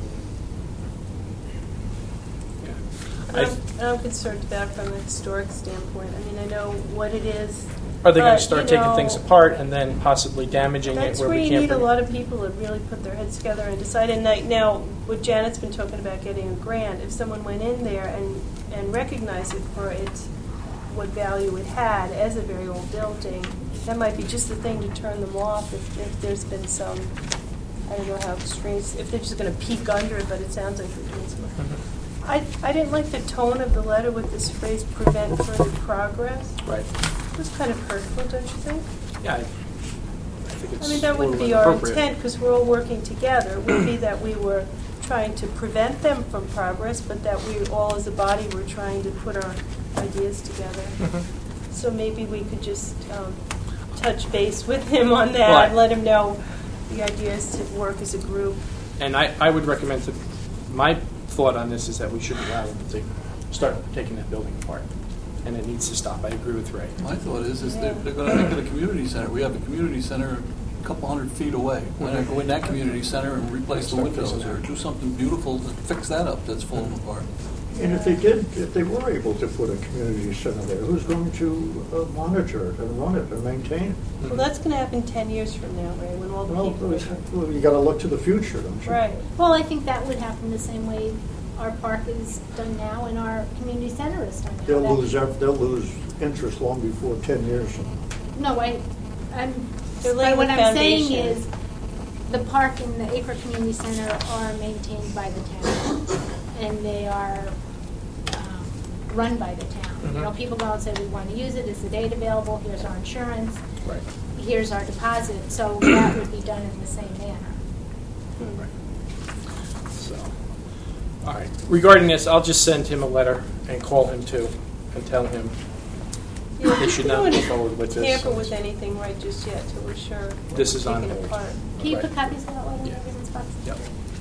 And I'm, and I'm concerned back from a historic standpoint. I mean, I know what it is. Are they going but, to start you taking know, things apart and then possibly damaging it That's where where we you can't need a bring lot of people to really put their heads together and decide. And like now, what Janet's been talking about getting a grant, if someone went in there and, and recognized it for its what value it had as a very old building, that might be just the thing to turn them off if, if there's been some, I don't know how extreme, if they're just going to peek under it, but it sounds like they're doing something. Mm-hmm. I, I didn't like the tone of the letter with this phrase, prevent further progress. Right. It was kind of hurtful, don't you think? Yeah, I, I think it's I mean, that a would little be our inappropriate. intent, because we're all working together. It would be that we were trying to prevent them from progress, but that we all as a body were trying to put our ideas together. Mhm. So maybe we could just um, touch base with him on that, Well, I- and let him know the idea is to work as a group. And I, I would recommend to, my thought on this is that we should allow them to start taking that building apart. And it needs to stop. I agree with Ray. My thought is, is they're, they're going to make it a community center. We have a community center a couple hundred feet away. Why not go in that community center and replace the windows or do something beautiful to fix that up that's falling apart? And if they did, if they were able to put a community center there, who's going to uh, monitor it and run it and maintain it? Well, that's going to happen ten years from now, Ray, when all the Well, people... well, you got to look to the future, don't you? Right. Well, I think that would happen the same way our park is done now and our community center is done now. They'll That- lose, ev- they'll lose interest long before ten years from now. No, I, I'm, They're laying but what the I'm saying foundation. is, the park and the Acre Community Center are maintained by the town, and they are um, run by the town. You know, Mhm. people go and say, we want to use it, is the date available, here's our insurance, Right. here's our deposit, so that would be done in the same manner. So, all right. Regarding this, I'll just send him a letter and call him too and tell him Yeah, they should we not don't move wanna forward with this. tamper with anything right just yet till we're sure. what This we're is on taking hold. apart. Can you Right. put copies of that letter in Yeah. everyone's box? Yep.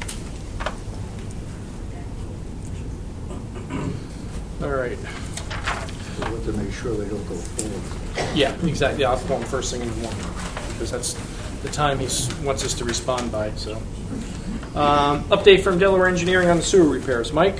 All right. We'll have to make sure they don't go forward. Yeah, exactly. I'll call him first thing in the morning because that's the time he wants us to respond by. So, um, update from Delaware Engineering on the sewer repairs. Mike?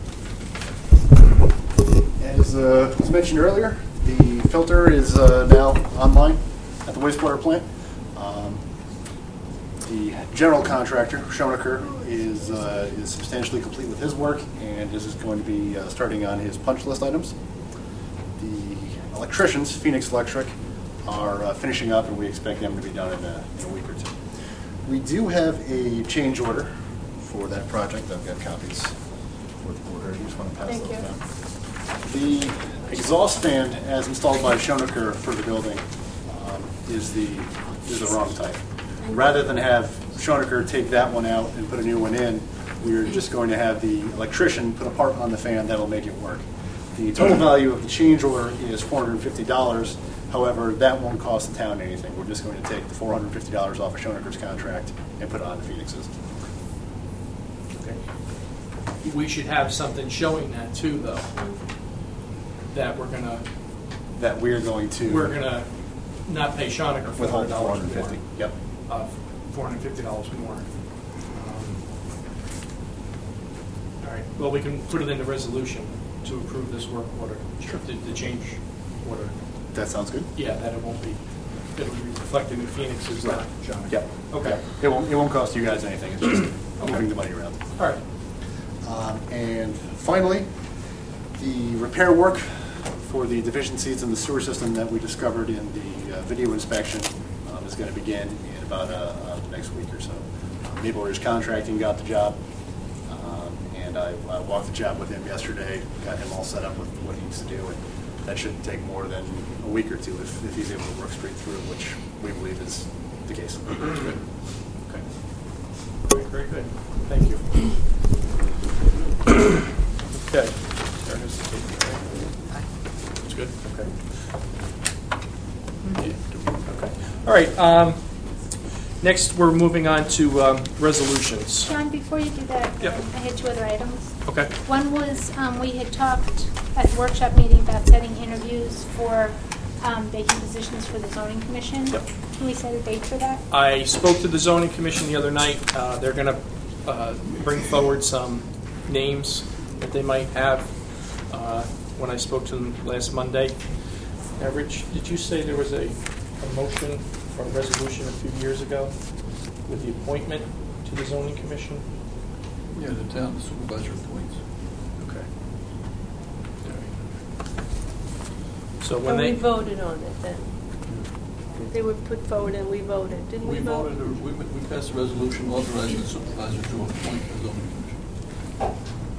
As uh, was mentioned earlier, the filter is uh, now online at the wastewater plant. Um, the general contractor, Schoenecker, is uh, is substantially complete with his work and is going to be uh, starting on his punch list items. The electricians, Phoenix Electric, are uh, finishing up, and we expect them to be done in a, in a week or two. We do have a change order for that project. I've got copies for the board. You just want to pass Thank those you. down. The exhaust fan, as installed by Schoenecker for the building, um, is the is the wrong type. Rather than have Schoenecker take that one out and put a new one in, we're just going to have the electrician put a part on the fan that'll make it work. The total value of the change order is four hundred fifty dollars. However, that won't cost the town anything. We're just going to take the four hundred fifty dollars off of Schoenecker's contract and put it on the Phoenix's. Okay. We should have something showing that too, though. That we're gonna That we're going to we're gonna not pay Schoenecker four withhold hundred four dollars hundred more. fifty. Yep. Uh, four hundred fifty dollars more. Um, all right. Well, we can put it in the resolution to approve this work order. Sure. The, the change order. That sounds good. Yeah, that it won't be. It'll be reflected in Phoenix's, not Schoenecker. Yep. Okay. Yep. It won't. It won't cost you guys anything. It's just Okay. moving the money around. All right. Um, and finally, The repair work for the deficiencies in the sewer system that we discovered in the uh, video inspection um, is going to begin in about uh, uh, the next week or so. Uh, Maple Ridge Contracting got the job, um, and I, I walked the job with him yesterday, got him all set up with what he needs to do, and that shouldn't take more than a week or two if, if he's able to work straight through, which we believe is the case. Good. Okay. All right, very good. Thank you. Okay. Sarah has the tape, right? That's good. Okay. Yeah. Okay. All right. Um, next, we're moving on to um, resolutions. John, before you do that, Yep. um, I had two other items. Okay. One was, um, we had talked at the workshop meeting about setting interviews for um, vacant positions for the zoning commission. Yep. Can we set a date for that? I spoke to the zoning commission the other night. Uh, they're going to uh, bring forward some names that they might have. Uh, when I spoke to them last Monday. Now, Rich, did you say there was a, a motion or a resolution a few years ago with the appointment to the zoning commission? Yeah, the town supervisor appoints. Okay. So when And they we voted on it then. They were put forward and we voted, didn't we We vote? voted, or we, we passed a resolution authorizing the supervisor to appoint the zoning commission.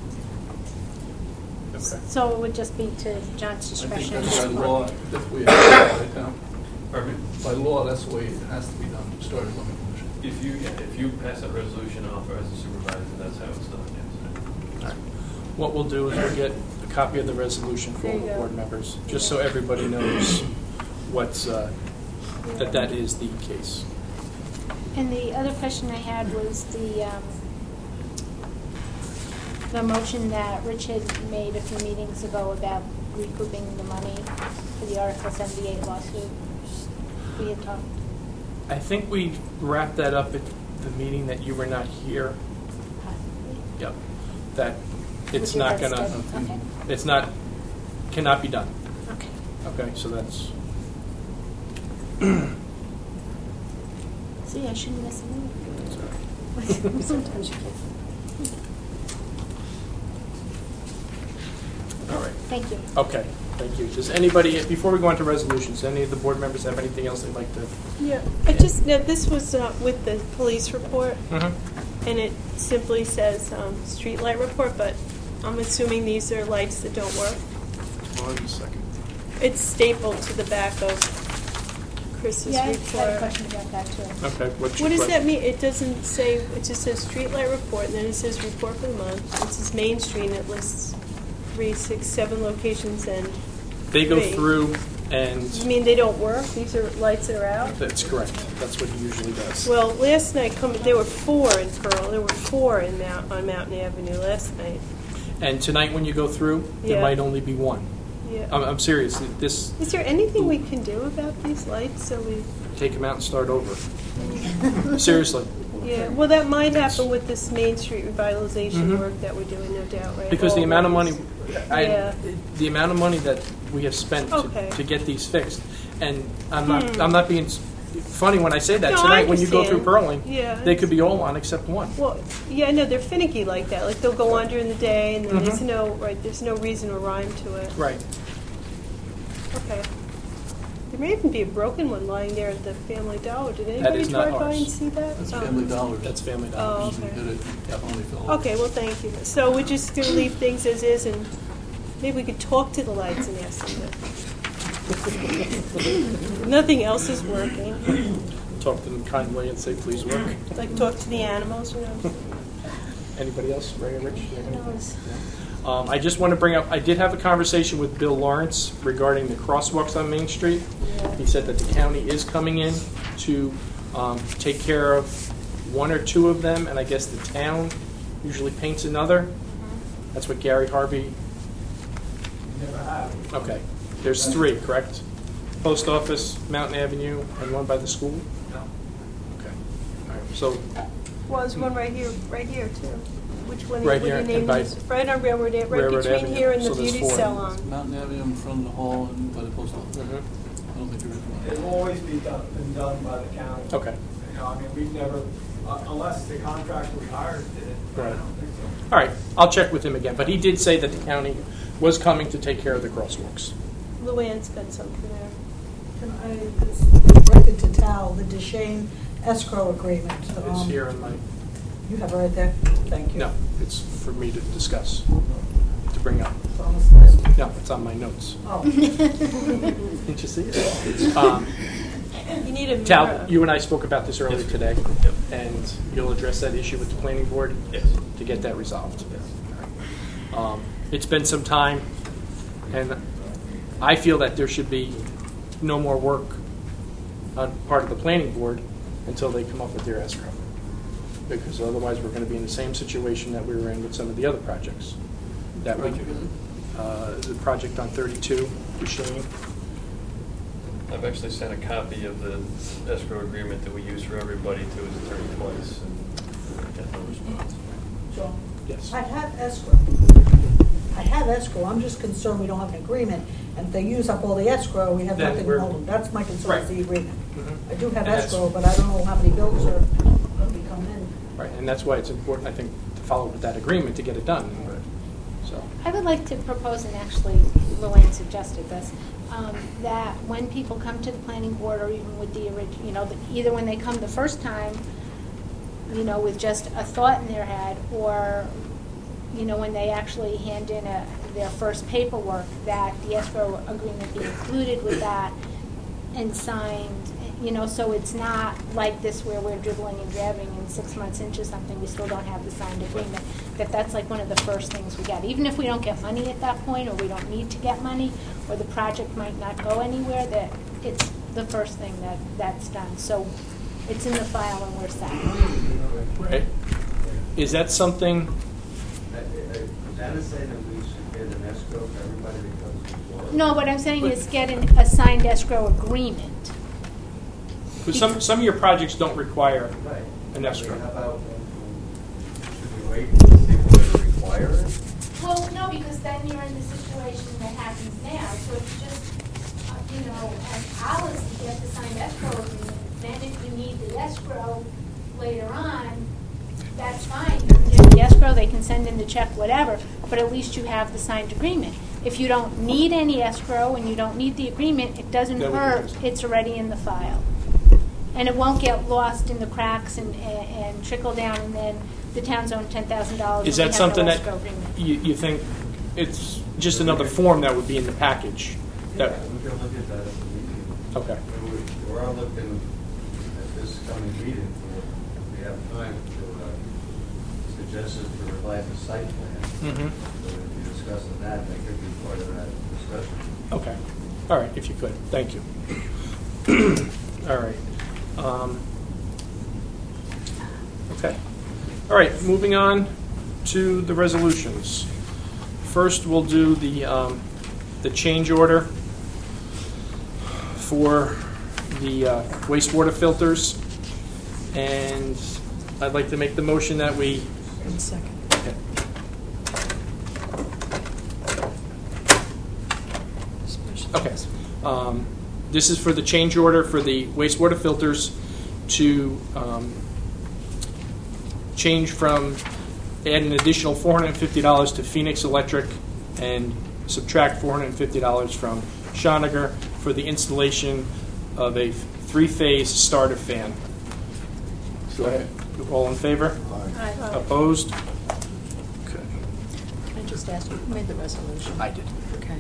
Okay. So it would just be to John's I think discretion. that's by law, that's the way it has to be done. Pardon me? By law, that's the way it has to be done, to start a zoning commission. If you, yeah, if you pass that resolution and authorize the supervisor, that's how it's done, yes. All right. What we'll do is we'll get a copy of the resolution for all There the you go. board members, just so everybody knows what's, uh, that that is the case. And the other question I had was the, um, the motion that Rich had made a few meetings ago about recouping the money for the Article seventy-eight lawsuit. We had talked. I think we wrapped that up at the meeting that you were not here. Yep. That it's Would you not have gonna, said- okay. it's not, cannot be done. Okay. Okay, so that's, See, I shouldn't miss a meeting. Sometimes you can. all right. Thank you. Okay, thank you. Does anybody, before we go on to resolutions, any of the board members have anything else they'd like to? Yeah, I just, now this was uh, with the police report, Mm-hmm. and it simply says um, street light report, but I'm assuming these are lights that don't work. One second. It's stapled to the back of Chris's Yeah, I report. had a question about that too. Okay, what's your What does question? that mean? It doesn't say, it just says street light report, and then it says report for the month. It says Main Street, and it lists three, six, seven locations, and They go three. through and, You mean they don't work? These are lights that are out? that's correct. That's what he usually does. Well, last night, come, there were four in Pearl. There were four in Mount, on Mountain Avenue last night. And tonight when you go through, there Yeah. might only be one. Yeah. I'm, I'm serious. This, Is there anything we can do about these lights so we... take them out and start over. Seriously. Yeah, well, that might happen with this Main Street revitalization Mhm. work that we're doing, no doubt, right? Because the All amount of money, roads. I, Yeah. the amount of money that we have spent to, Okay. to get these fixed, and I'm not, Hmm. I'm not being s- funny when I say that. No, I Tonight, when you go through understand. Pearling, Yeah, they could be all on except one. Well, yeah, no, they're finicky like that. Like, they'll go on during the day, and then there's Mhm. no, right, there's no reason or rhyme to it. Right. Okay. There may even be a broken one lying there at the Family Dollar. Did anybody is not drive by ours. and see that? That's Oh. Family Dollars. That's Family Oh, Dollars. okay. We did it, Yep. only fell off. Okay, well, thank you. So we're just going to leave things as is, and maybe we could talk to the lights and ask them to. Nothing else is working. Talk to them kindly and say, please work. Like talk to the animals, you know. Anybody else? Ray or Rich? Do you have anything? No. Um, I just want to bring up, I did have a conversation with Bill Lawrence regarding the crosswalks on Main Street. He said that the county is coming in to um, take care of one or two of them, and I guess the town usually paints another. That's what Gary Harvey, Never have. okay. There's three, correct? Post Office, Mountain Avenue, and one by the school? No. Okay. All right. So, Well, there's one right here, right here too. Which one? Right what here, do you name and by- this? Right on Railroad, Ave- right Railroad between Avenue. here and So the there's beauty four. salon. Mountain Avenue in front of the hall and by the post office. mhm. I don't think there is one. It'll always be done, been done by the county. Okay. You know, I mean, we've never, uh, unless the contractor we hired did it. I Right. don't think so. All right, I'll check with him again, but he did say that the county was coming to take care of the crosswalks. Luann's got something there. Can I, it's directed to Tal, the Deshane escrow agreement. It's um, here in my, You have it right there? Thank you. no, it's for me to discuss, to bring up. It's on this list. No, it's on my notes. Oh. Didn't you see it? Um, You need a mirror. Tal, you and I spoke about this earlier today, and you'll address that issue with the planning board? Yes. To get that resolved? Um, It's been some time, and I feel that there should be no more work on part of the planning board until they come up with their escrow. Because otherwise, we're going to be in the same situation that we were in with some of the other projects. That we, uh, the project on thirty-two, Duchesne. I've actually sent a copy of the escrow agreement that we use for everybody to his attorney twice, and got no response. John? Yes. I have escrow. I have escrow. I'm just concerned we don't have an agreement. And if they use up all the escrow, we have Then nothing to we're- hold them. That's my concern, is the agreement. Mhm. I do have And that's- escrow, but I don't know how many bills are going to be coming in. Right, and that's why it's important, I think, to follow with that agreement to get it done. So, I would like to propose, and actually Luann suggested this, um, that when people come to the planning board, or even with the original, you know, the- either when they come the first time, you know, with just a thought in their head, or, you know, when they actually hand in a, their first paperwork, that the escrow agreement be included with that and signed, you know, so it's not like this where we're dribbling and drabbing and six months into something, we still don't have the signed agreement, that that's like one of the first things we get. Even if we don't get money at that point, or we don't need to get money, or the project might not go anywhere, that it's the first thing that, that's done. So it's in the file and we're set. right. Is that something, Janice saying that we should get an escrow for everybody that comes before? No, what I'm saying is get an, a signed escrow agreement. because some, some of your projects don't require Right. an escrow. How about, should we wait to see if we require it? Well, no, because then you're in the situation that happens now. So it's just, uh, you know, as Alice to get the signed escrow agreement, then if you need the escrow later on, that's fine. You can get the escrow, they can send in the check, whatever, but at least you have the signed agreement. If you don't need any escrow and you don't need the agreement, it doesn't Then we can hurt. just- It's already in the file. And it won't get lost in the cracks and, and, and trickle down, and then the town's own ten thousand dollars. Is that something that you, you think it's just another form that would be in the package? Yeah, That- we can look at that at the meeting. Okay. We- We're all looking at this coming meeting for, if we have time to uh, suggest it to revise the site plan. Mhm. So if you discuss that, that could be part of that discussion. Okay. All right, if you could. Thank you. All right. Um, okay. All right, moving on to the resolutions. First, we'll do the, um, the change order for the uh, wastewater filters. And I'd like to make the motion that we... One second. Okay. Okay. Um, This is for the change order for the wastewater filters to um, change from, add an additional four hundred fifty dollars to Phoenix Electric and subtract four hundred fifty dollars from Schoniger for the installation of a three-phase starter fan. Go ahead. All in favor? Aye. Opposed? Okay. Can I just ask, who made the resolution? I did. Okay.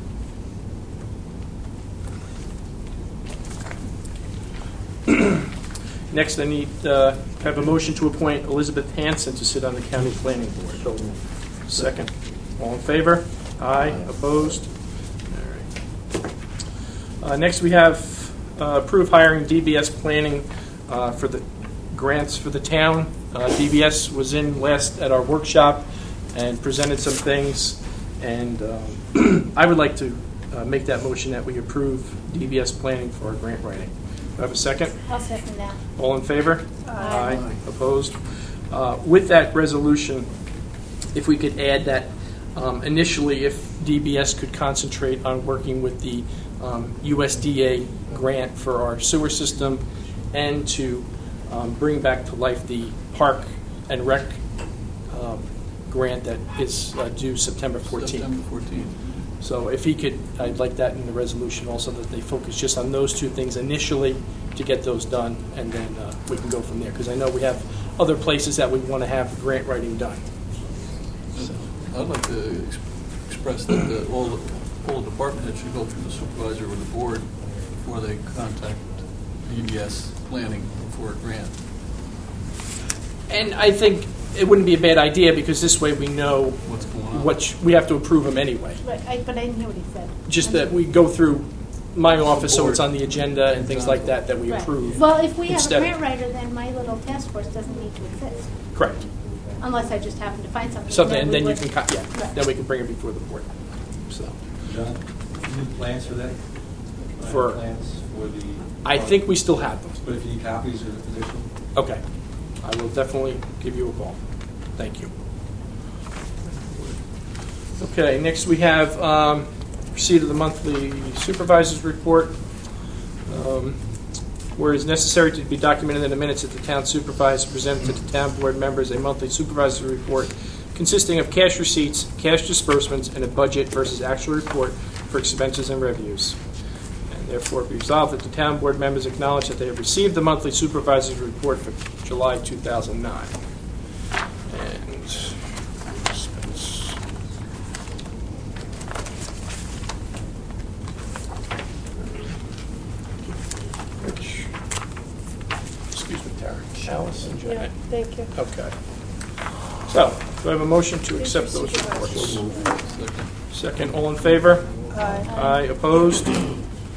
Next, I need uh, have a motion to appoint Elizabeth Hanson to sit on the county planning board. So moved. Second. All in favor? Aye. Opposed? All right. Uh, next, we have uh, approve hiring D B S Planning uh, for the grants for the town. Uh, D B S was in last at our workshop and presented some things, and um, I would like to uh, make that motion that we approve D B S Planning for our grant writing. Do I have a second? I'll second that. All in favor? Aye. Aye. Opposed? Uh, With that resolution, if we could add that um, initially, if D B S could concentrate on working with the um, U S D A grant for our sewer system and to um, bring back to life the park and rec um, grant that is uh, due September fourteenth. September fourteenth. So if he could, I'd like that in the resolution also, that they focus just on those two things initially to get those done, and then uh, we can go from there. Because I know we have other places that we want to have the grant writing done. So I'd like to ex- express that uh, all, the, all the department heads should go through the supervisor or the board before they contact E B S planning for a grant. And I think it wouldn't be a bad idea, because this way we know what's going on. What sh- we have to approve them anyway. Right, I, but I didn't hear what he said. Just that we go through my office so it's on the agenda and things like that that we Right. approve. Well, if we have a instead grant of- writer, then my little task force doesn't need to exist, Correct. unless I just happen to find something. Something, and we then you would- can, co- yeah, Right. then we can bring it before the board. So, John, you need plans for that? For- Plans for the... I think we still have them. But if you need copies or the position? Okay. I will definitely give you a call. Thank you. Okay, next we have um, receipt of the monthly supervisor's report. Um, where it is necessary to be documented in the minutes that the town supervisor presented to the town board members a monthly supervisor's report consisting of cash receipts, cash disbursements, and a budget versus actual report for expenses and revenues. And therefore be resolved that the town board members acknowledge that they have received the monthly supervisor's report for July two thousand nine. And expense. Which, excuse me, Tara. Alice and Yeah, Janet. thank you. Okay. So, do I have a motion to accept those reports? Second. Second, all in favor? Aye. Aye, opposed? Okay.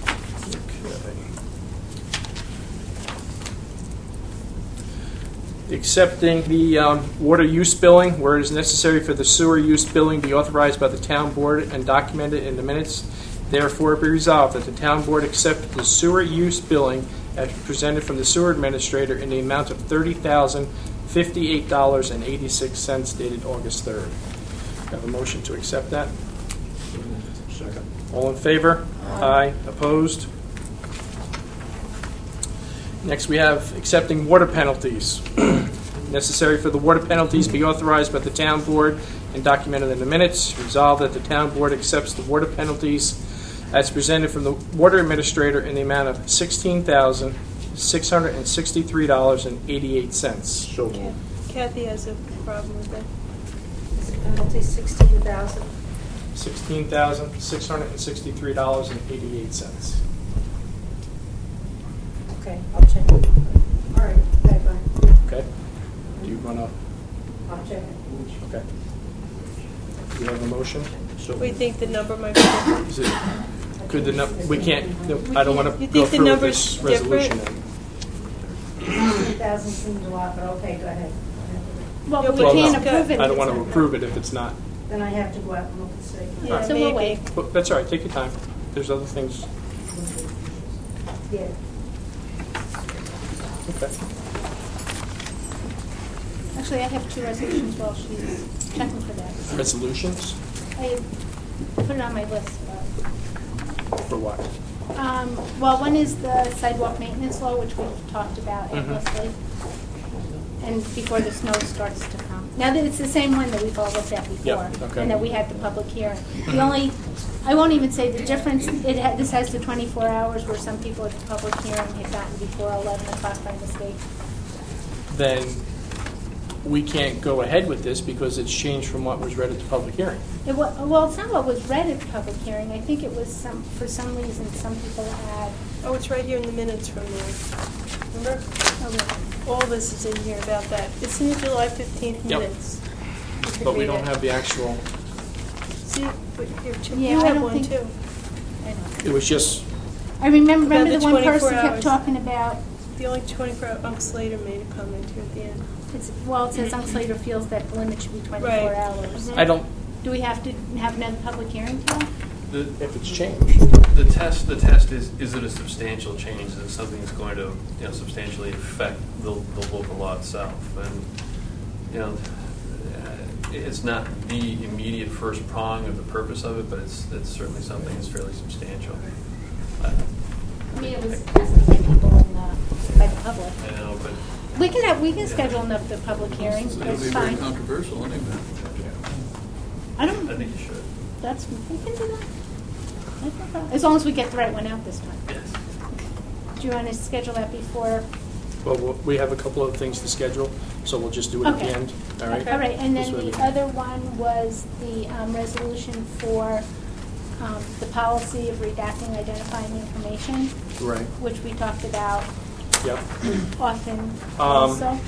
Accepting the um, water use billing where it is necessary for the sewer use billing be authorized by the town board and documented in the minutes. Therefore, be resolved that the town board accept the sewer use billing as presented from the sewer administrator in the amount of thirty thousand fifty-eight dollars and eighty-six cents dated August third. Have a motion to accept that? Second. All in favor? Aye. Opposed? Next, we have accepting water penalties. Necessary for the water penalties be authorized by the town board and documented in the minutes. Resolved that the town board accepts the water penalties as presented from the water administrator in the amount of sixteen thousand six hundred sixty-three dollars and eighty-eight cents. So moved. Kathy has a problem with that. Penalty sixteen thousand. sixteen thousand six hundred sixty-three dollars and eighty-eight cents. Okay, I'll check it. All right, bye bye. Okay? Do you want to? I'll check it. Okay. Do you have a motion? So We think the number might be different. Is it, could the, num- we can't, no, I don't want to You go think the through with number's this resolution. different? Ten thousand seems a lot, but okay, go ahead. Well, Yeah, we we Well, can't no, approve it. I don't if want it's to not approve it if it's not. Then I have to go out and look and see. Yeah, So we'll maybe. wait. But that's all right, take your time. There's other things. Yeah. Okay. Actually, I have two resolutions while she's checking for that. Resolutions? I put it on my list. For what? but, Um, well, one is the sidewalk maintenance law, which we've talked about Mhm. endlessly. And before the snow starts to come. Now that it's the same one that we've all looked at before. Yep, okay. And that we had the public hearing. The only, I won't even say the difference, it ha this has the twenty-four hours where some people at the public hearing had gotten before eleven o'clock by mistake. Then we can't go ahead with this because it's changed from what was read at the public hearing. It wa, well, it's not what was read at the public hearing. I think it was some, for some reason, some people had. Oh, it's right here in the minutes from there. Remember? Oh, really? All this is in here about that. It's in the July fifteenth Yep. minutes. You could But we read don't it. have the actual, See, but here, too. Yeah, You I have don't one think- too. I know. it was just, I remember, About remember the the one person twenty-four kept hours. talking about, The only twenty-four hour, Unc Slater made a comment here at the end. it's, well, it says Unc Slater feels that the limit should be twenty-four Right. hours. I don't, Do we have to have another public hearing to The, if it's changed. the test, the test is, is it a substantial change? Is it something that's going to, you know, substantially affect the, the local law itself? And, you know, uh, it's not the immediate first prong of the purpose of it, but it's, it's certainly something that's fairly substantial. I, I mean, it was asked by people in the, by the public. I know, but We can have, we can schedule enough the public hearing, It'll it's be very fine. controversial anyway. I don't. I think you should. That's we can do that. That's no problem. As long as we get the right one out this time. Yes. Do you want to schedule that before? Well, we'll- we have a couple of things to schedule, so we'll just do it at the Okay. end. All right? All right, and then This way the we- other one was the um, resolution for um, the policy of redacting identifying information, Right. which we talked about Yep. often Um, also.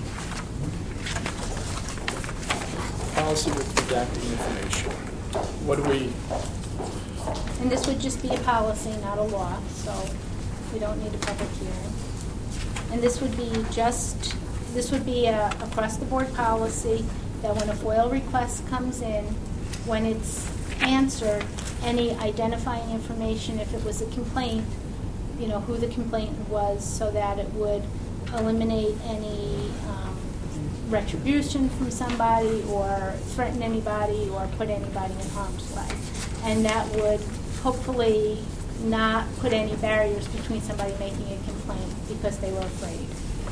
Policy with redacting information. What do we, And this would just be a policy, not a law, so we don't need a public hearing. And this would be just, this would be a across-the-board policy that when a FOIL request comes in, when it's answered, any identifying information, if it was a complaint, you know, who the complainant was, so that it would eliminate any um, retribution from somebody or threaten anybody or put anybody in harm's way. And that would hopefully not put any barriers between somebody making a complaint because they were afraid.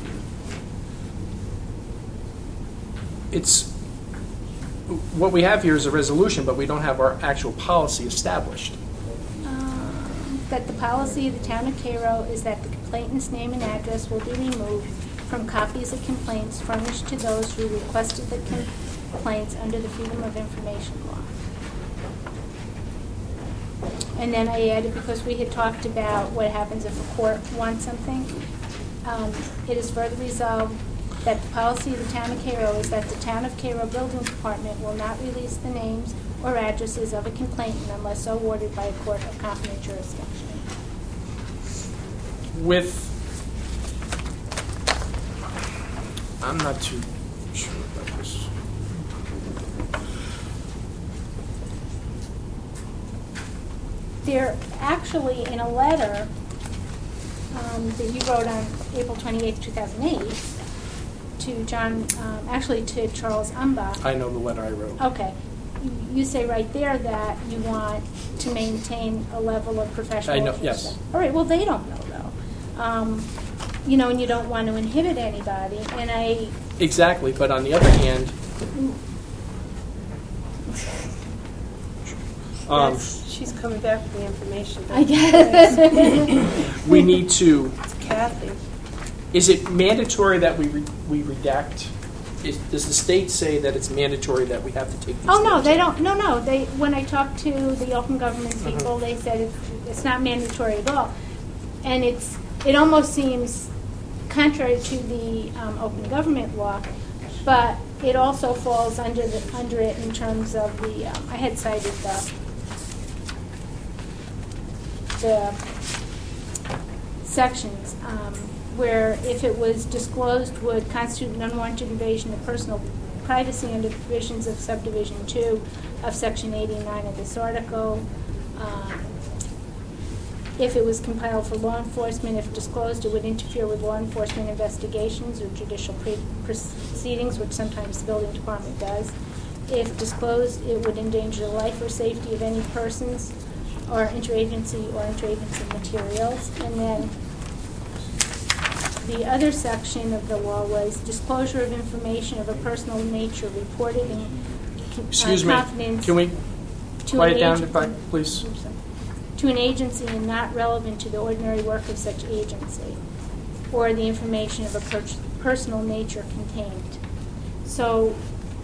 it's, what we have here is a resolution, but we don't have our actual policy established. Um, That the policy of the town of Cairo is that the complainant's name and address will be removed from copies of complaints furnished to those who requested the complaints under the Freedom of Information Law. And then I added, because we had talked about what happens if a court wants something, um, it is further resolved that the policy of the town of Cairo is that the town of Cairo Building Department will not release the names or addresses of a complainant unless so ordered by a court of competent jurisdiction. With, I'm not too sure about this. They're actually in a letter um, that you wrote on April twenty-eighth, two thousand eight, to John, um, actually to Charles Umbach. I know the letter I wrote. Okay. You say right there that you want to maintain a level of professional I know, ethics. yes. All right, well, they don't know, though. Um, you know, and you don't want to inhibit anybody, and I... Exactly, but on the other hand, um, Yes, she's coming back with the information. I guess. we need to, It's Kathy. is it mandatory that we re- we redact? Is, does the state say that it's mandatory that we have to take these Oh, no, names they out? don't, no, no, they, when I talked to the open government Uh-huh. people, they said it's, it's not mandatory at all. And it's, it almost seems contrary to the um, open government law, but it also falls under the, under it in terms of the, um, I had cited the, the sections, um, where if it was disclosed would constitute an unwarranted invasion of personal privacy under the provisions of subdivision two of section eighty-nine of this article. Um, if it was compiled for law enforcement, if disclosed, it would interfere with law enforcement investigations or judicial pre- proceedings, which sometimes the building department does. If disclosed, it would endanger the life or safety of any persons or interagency or interagency materials. And then the other section of the law was disclosure of information of a personal nature reported in con- Excuse uh, me, confidence can we to write an it down, agent- if I, please? I'm sorry. To an agency and not relevant to the ordinary work of such agency, or the information of a per- personal nature contained. So,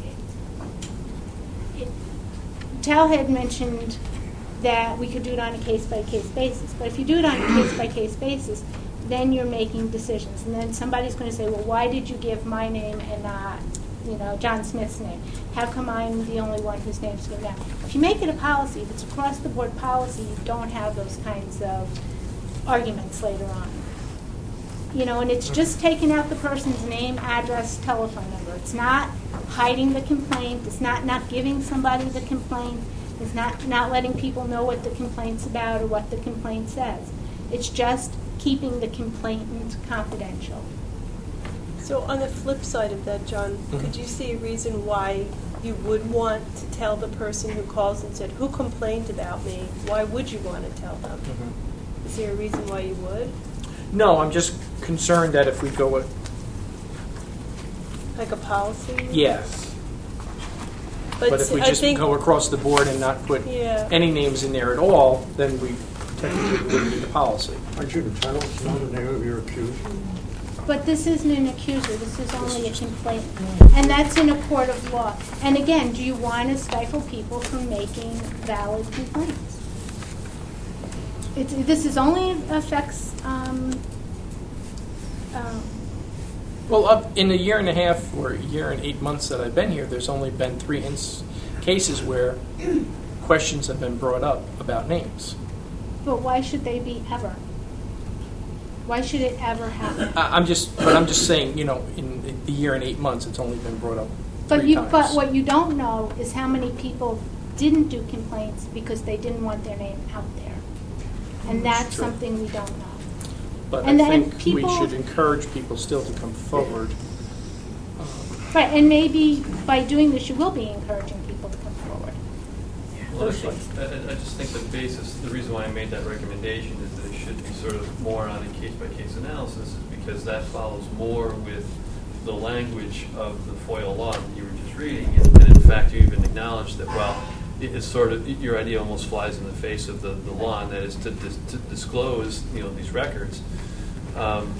it, Tal had mentioned that we could do it on a case-by-case basis, but if you do it on a case-by-case basis, then you're making decisions, and then somebody's going to say, well, why did you give my name and not, you know, John Smith's name? How come I'm the only one whose name's given out? If you make it a policy, if it's across-the-board policy, you don't have those kinds of arguments later on. You know, and it's just taking out the person's name, address, telephone number. It's not hiding the complaint. It's not not giving somebody the complaint. It's not not letting people know what the complaint's about or what the complaint says. It's just keeping the complainant confidential. So on the flip side of that, John, Mm-hmm. could you see a reason why you would want to tell the person who calls and said, who complained about me? Why would you want to tell them? Mm-hmm. Is there a reason why you would? No, I'm just concerned that if we go with, Like a policy? yeah. But But if we I just think- go across the board and not put Yeah. any names in there at all, then we technically wouldn't need a policy. Aren't you entitled to know the name of your accuser? But this isn't an accuser, this is only a complaint. And that's in a court of law. And again, do you want to stifle people from making valid complaints? It's, this is only affects, um, um, Well, up in a year and a half or a year and eight months that I've been here, there's only been three ins- cases where questions have been brought up about names. but why should they be ever? Why should it ever happen? I, I'm just, but I'm just saying, you know, in the year and eight months, it's only been brought up But three you, times. but what you don't know is how many people didn't do complaints because they didn't want their name out there. And that's True. something we don't know. But and I then think we people- should encourage people still to come forward. Right, and maybe by doing this, you will be encouraging people to come forward. Well, I, think, I, I just think the basis, the reason why I made that recommendation is that it should be sort of more on a case-by-case analysis, is because that follows more with the language of the FOIL law that you were just reading, and, and in fact, you even acknowledged that, well, it is sort of, your idea almost flies in the face of the, the law, and that is to, dis, to disclose, you know, these records. Um,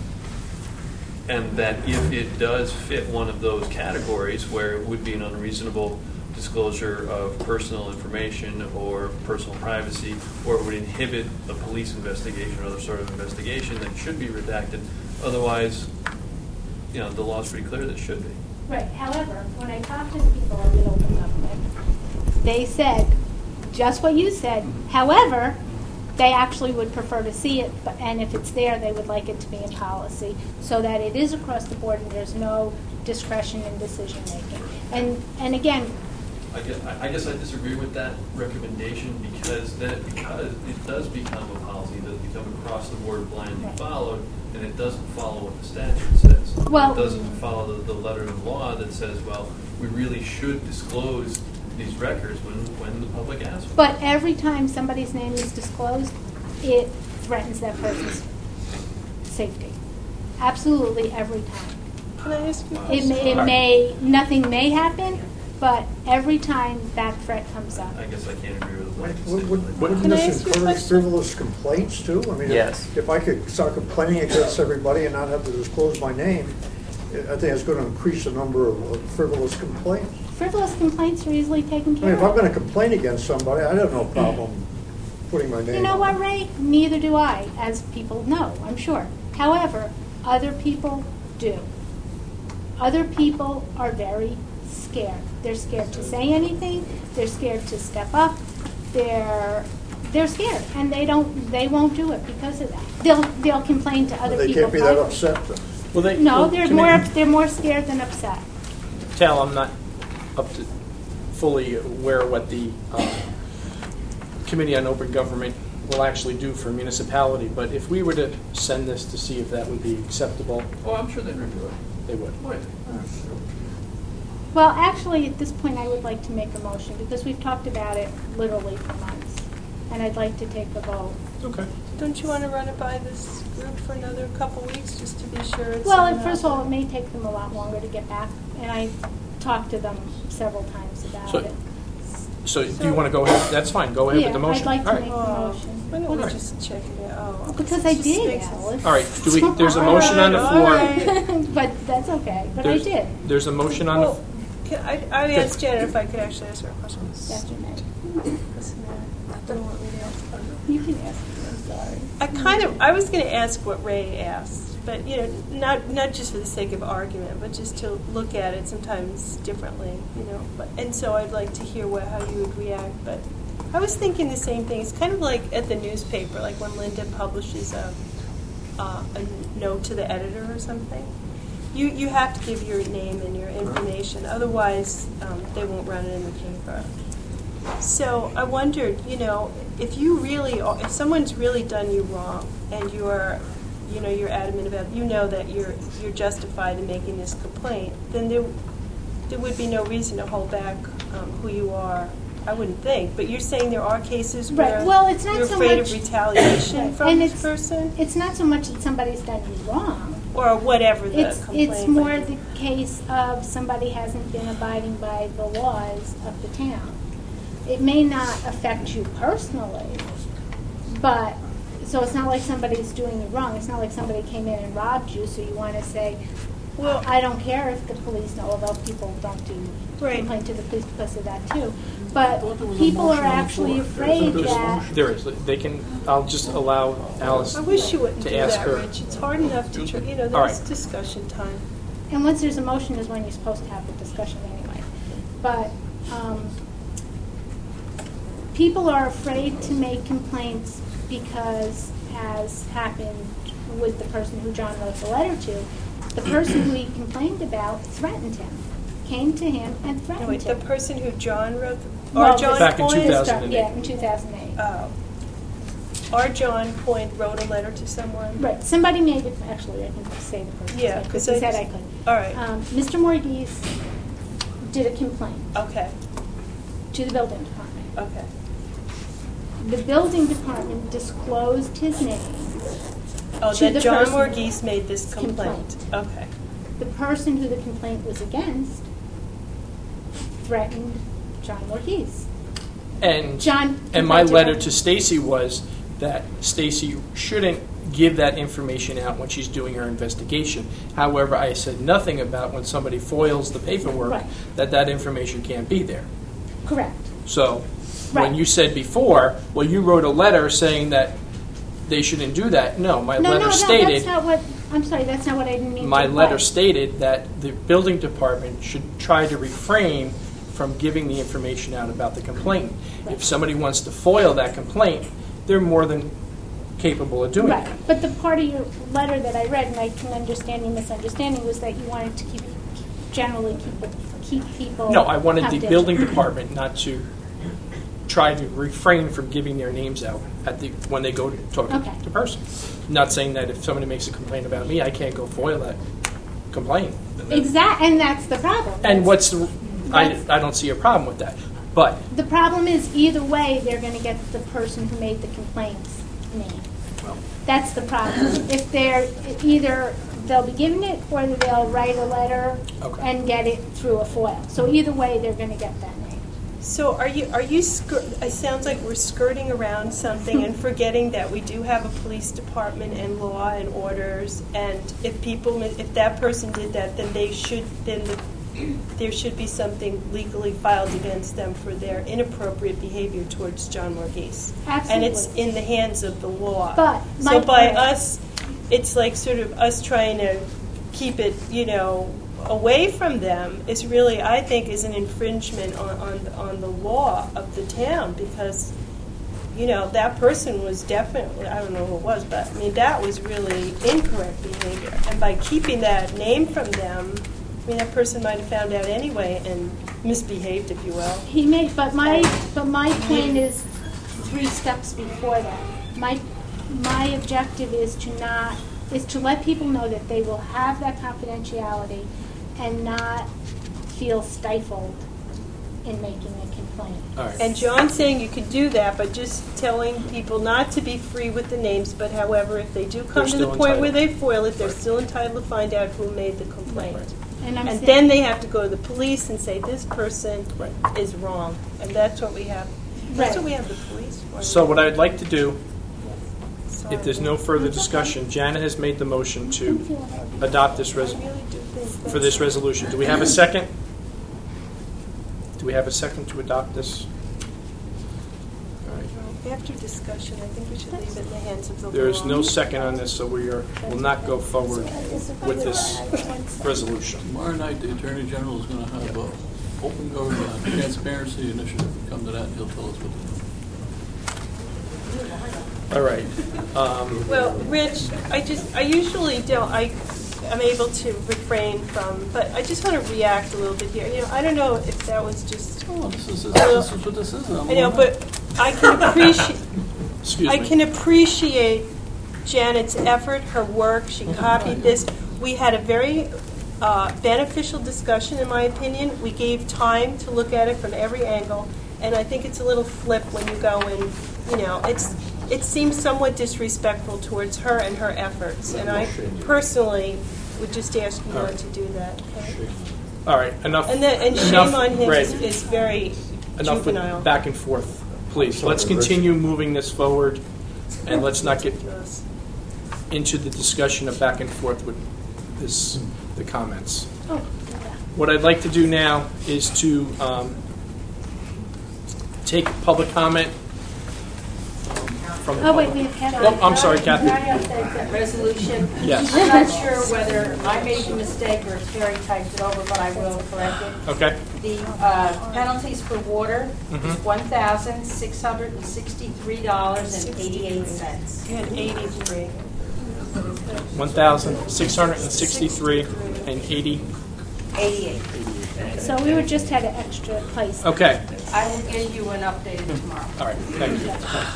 and that if it does fit one of those categories where it would be an unreasonable disclosure of personal information or personal privacy, or it would inhibit a police investigation or other sort of investigation, that should be redacted. Otherwise, you know, the law's pretty clear that it should be. Right, however, when I talked to the people at Good Open Government, they said just what you said. However, they actually would prefer to see it, but, and if it's there, they would like it to be in policy so that it is across the board and there's no discretion in decision making. And and again, I guess I, I guess I disagree with that recommendation because then because it does become a policy, it does become across the board blindly Right. followed, and it doesn't follow what the statute says. Well- it doesn't follow the, the letter of the law that says, well, we really should disclose these records when when the public asks for but every time somebody's name is disclosed, it threatens that person's safety. Absolutely every time. Can I ask you a It question? may, it may, nothing may happen, but every time that threat comes up. I guess I can't agree with what you Would- said. would- Wouldn't Can I this ask you a encourage question? frivolous complaints too? I mean, if- Yes. if I could start complaining against everybody and not have to disclose my name, I think it's going to increase the number of of frivolous complaints. Frivolous complaints are easily taken I care mean, if I'm of. going to complain against somebody, I have no problem putting my name. You know on what, it. Ray? Neither do I, as people know, I'm sure. However, other people do. Other people are very scared. They're scared to say anything. They're scared to step up. They're they're scared, and they don't. They won't do it because of that. They'll they'll complain to other They people. can't be that privately. upset then. Well, they, No, well, they're to more me- they're more scared than upset. Tal, I'm not up to fully aware of what the um, Committee on Open Government will actually do for a municipality, but if we were to send this to see if that would be acceptable, Oh, I'm sure they'd review it. they would. Right. Well, actually, at this point, I would like to make a motion because we've talked about it literally for months, and I'd like to take a vote. Okay. Don't you want to run it by this group for another couple weeks just to be sure it's... Well, on and first of the- all, it may take them a lot longer to get back, and I talked to them several times about So- it. So do you want to go ahead? That's fine. Go ahead Yeah, with the motion. I'd like to All right. make the Oh, motion. why don't All we right. just check it out? Oh, Because it I just did, makes it- Alice. All right. Do we? There's a motion on the All floor. right. But that's okay, but I There's- did. There's a motion on the. Well, can I, I would ask Janet if I could actually ask her a question. Yes, you may. Listen, uh, I don't want me to ask her. You can ask me, I'm sorry. I kind of, I was going to ask what Ray asked, but, you know, not not just for the sake of argument, but just to look at it sometimes differently, you know. But, and so I'd like to hear what, how you would react. But I was thinking the same thing. It's kind of like at the newspaper, like when Linda publishes a, uh, a note to the editor or something. You, you have to give your name and your information, otherwise um, they won't run it in the paper. So I wondered, you know, if you really, are, if someone's really done you wrong, and you're, you know, you're adamant about, you know that you're you're justified in making this complaint, then there there would be no reason to hold back um, who you are. I wouldn't think, but you're saying there are cases Right. where Well, it's not you're so afraid much- of retaliation Right. from And this it's- person. It's not so much that somebody's done you wrong. or whatever the It's, complaint it's might more be. the case of somebody hasn't been abiding by the laws of the town. It may not affect you personally, but, so it's not like somebody's doing you wrong. It's not like somebody came in and robbed you, so you want to say, well, I don't care if the police know, although people don't do Right. complain to the police because of that too. But people are actually afraid that, There is, they can, I'll just allow Alice I wish you wouldn't to do ask that, her. Rich. It's hard enough to, tr- you know, All there's right. discussion time. and once there's a motion is when you're supposed to have the discussion anyway. But um, people are afraid to make complaints because, as happened with the person who John wrote the letter to, the person who he complained about threatened him, came to him and No, threatened wait, the him. person who John wrote, the, Well, or John Back in Point? two thousand eight. Yeah, in two thousand eight. Oh. Our John Point wrote a letter to someone? Right. Somebody made it. Actually, I can say the person's Yeah, name because 'cause he I said just- I could. all right. Um, Mister Morgese did a complaint Okay, to the building department. okay. The building department disclosed his name. Oh, to that the John person- Morgese made this complaint. Complaint. Okay. The person who the complaint was against threatened John Morgese. And John and my complained letter about- to Stacy was that Stacy shouldn't give that information out when she's doing her investigation. However, I said nothing about when somebody foils the paperwork Right. that that information can't be there. Correct. So Right. when you said before, well, you wrote a letter saying that they shouldn't do that. No, my no, letter no, no, stated. that's not what. I'm sorry, that's not what I didn't mean. My to letter imply. stated that the building department should try to refrain from giving the information out about the complaint. If somebody wants to foil that complaint, they're more than capable of doing Right. that. But the part of your letter that I read, and I can understand your misunderstanding, was that you wanted to keep generally keep keep people. No, I wanted the confidential. building department not to try to refrain from giving their names out at the when they go to talk Okay. to the person. Not saying that if somebody makes a complaint about me, I can't go foil that complaint. Exact, and that's the problem. And what's the, I, That's- I don't see a problem with that. But The problem is either way, they're going to get the person who made the complaint's name. That's the problem. If they're either they'll be given it, or they'll write a letter Okay. and get it through a foil. So either way, they're going to get that name. So are you, are you, skir- it sounds like we're skirting around something and forgetting that we do have a police department and law and orders, and if people, if that person did that, then they should, then the, there should be something legally filed against them for their inappropriate behavior towards John Morgese. And it's Absolutely. in the hands of the law. But So my by point- us, it's like sort of us trying to keep it, you know, away from them is really, I think, is an infringement on, on, on the law of the town, because, you know, that person was definitely, I don't know who it was, but I mean, that was really incorrect behavior. And by keeping that name from them, I mean, that person might have found out anyway and misbehaved, if you will. He may, but my but my point is three steps before that. My my objective is to not is to let people know that they will have that confidentiality and not feel stifled in making a complaint. all right. And John's saying you could do that, but just telling people not to be free with the names, but however, if they do come They're to the still point where entitled. they foil it, they're still entitled to find out who made the complaint. And I'm And saying- then they have to go to the police and say, this person Right. is wrong. And that's what we have, Right. that's what we have the police for. So what I'd like to do, Sorry. if there's no further discussion, Janet has made the motion to adopt this res- I really do think for this that's- resolution. Do we have a second? Do we have a second to adopt this? All right. After discussion, I think we should leave it in the hands of the law. There is no second on this, so we are, will not go forward with this resolution. Tomorrow night, the Attorney General is going to have a open government transparency initiative. Come to that, and he'll tell us what to do. All right. Um, Well, Rich, I just, I usually don't, I, I'm able to refrain from, but I just want to react a little bit here. You know, I don't know if that was just. Oh, this is, this is what this is. I'm I know, all but I can appreciate, Excuse I me. can appreciate Janet's effort, her work. She copied this. We had a very uh, beneficial discussion, in my opinion. We gave time to look at it from every angle, and I think it's a little flip when you go and, you know, it's it seems somewhat disrespectful towards her and her efforts. And I personally would just ask you not to do that. Okay? All right, enough. And, then, and shame enough, on him Ray, is, is very enough juvenile. with back and forth, please. Let's continue moving this forward, and let's not get into the discussion of back and forth with this, the comments. Oh. What I'd like to do now is to um, take public comment. From the Oh, wait, public. we have Kathy. Oh, I'm sorry, Kathy. Can I update that resolution? Yes. I'm not sure whether I made the mistake or if Terry typed it over, but I will correct it. Okay. The uh, penalties for water Mhm. is one thousand six hundred sixty-three dollars and eighty-eight cents. You had eighty-three. one thousand six hundred sixty-three and eighty. eighty-eight. So we were just had an extra place. Okay. I will give you an updated tomorrow. All right, thank you.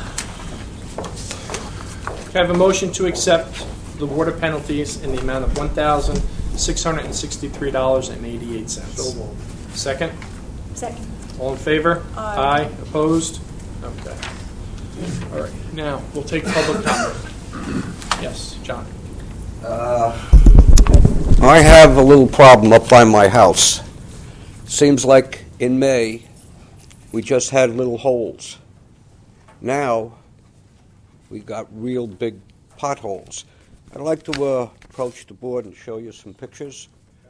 Can I have a motion to accept the water penalties in the amount of one thousand six hundred sixty-three dollars and eighty-eight cents? So moved. Second? Second. All in favor? Aye. Opposed? Okay. All right, now we'll take public comment. Yes, John. Uh, I have a little problem up by my house. Seems like in May we just had little holes. Now we got real big potholes. I'd like to uh, approach the board and show you some pictures.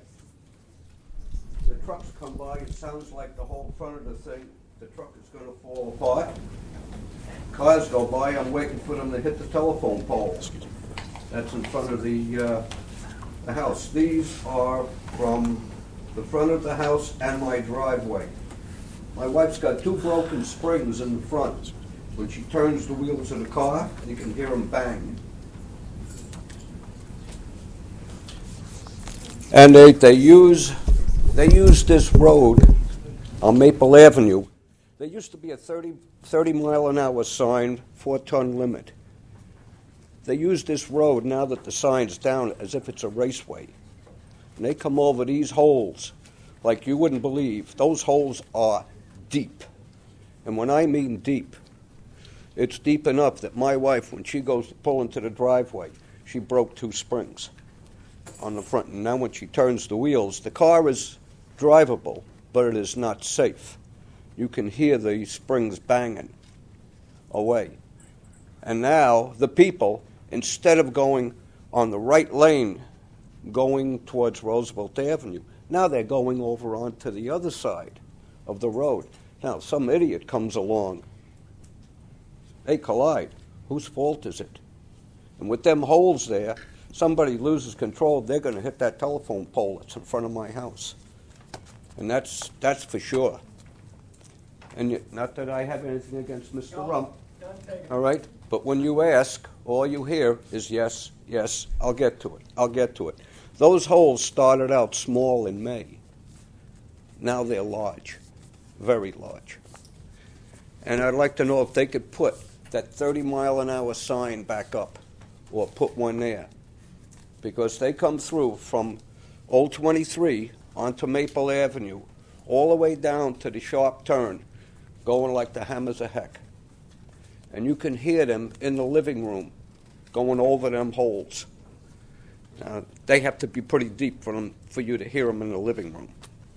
The trucks come by, it sounds like the whole front of the thing, the truck is going to fall apart. Cars go by, I'm waiting for them to hit the telephone poles. That's in front of the, uh, the house. These are from the front of the house and my driveway. My wife's got two broken springs in the front. When she turns the wheels of the car, you can hear them bang. And they, they use they use this road on Maple Avenue. There used to be a thirty, thirty mile an hour sign, four ton limit. They use this road now that the sign's down as if it's a raceway. And they come over these holes like you wouldn't believe. Those holes are deep. And when I mean deep, it's deep enough that my wife, when she goes to pull into the driveway, she broke two springs on the front. And now when she turns the wheels, the car is drivable, but it is not safe. You can hear the springs banging away. And now the people, instead of going on the right lane, going towards Roosevelt Avenue, now they're going over onto the other side of the road. Now some idiot comes along. They collide. Whose fault is it? And with them holes there, somebody loses control, they're going to hit that telephone pole that's in front of my house. And that's that's for sure. And you, not that I have anything against Mister No, Rump, don't take it. all right? But when you ask, all you hear is yes, yes, I'll get to it, I'll get to it. Those holes started out small in May. Now they're large, very large. And I'd like to know if they could put that thirty mile an hour sign back up, or put one there. Because they come through from Old twenty-three onto Maple Avenue, all the way down to the sharp turn, going like the hammers of heck. And you can hear them in the living room going over them holes. Now, they have to be pretty deep for them, for you to hear them in the living room.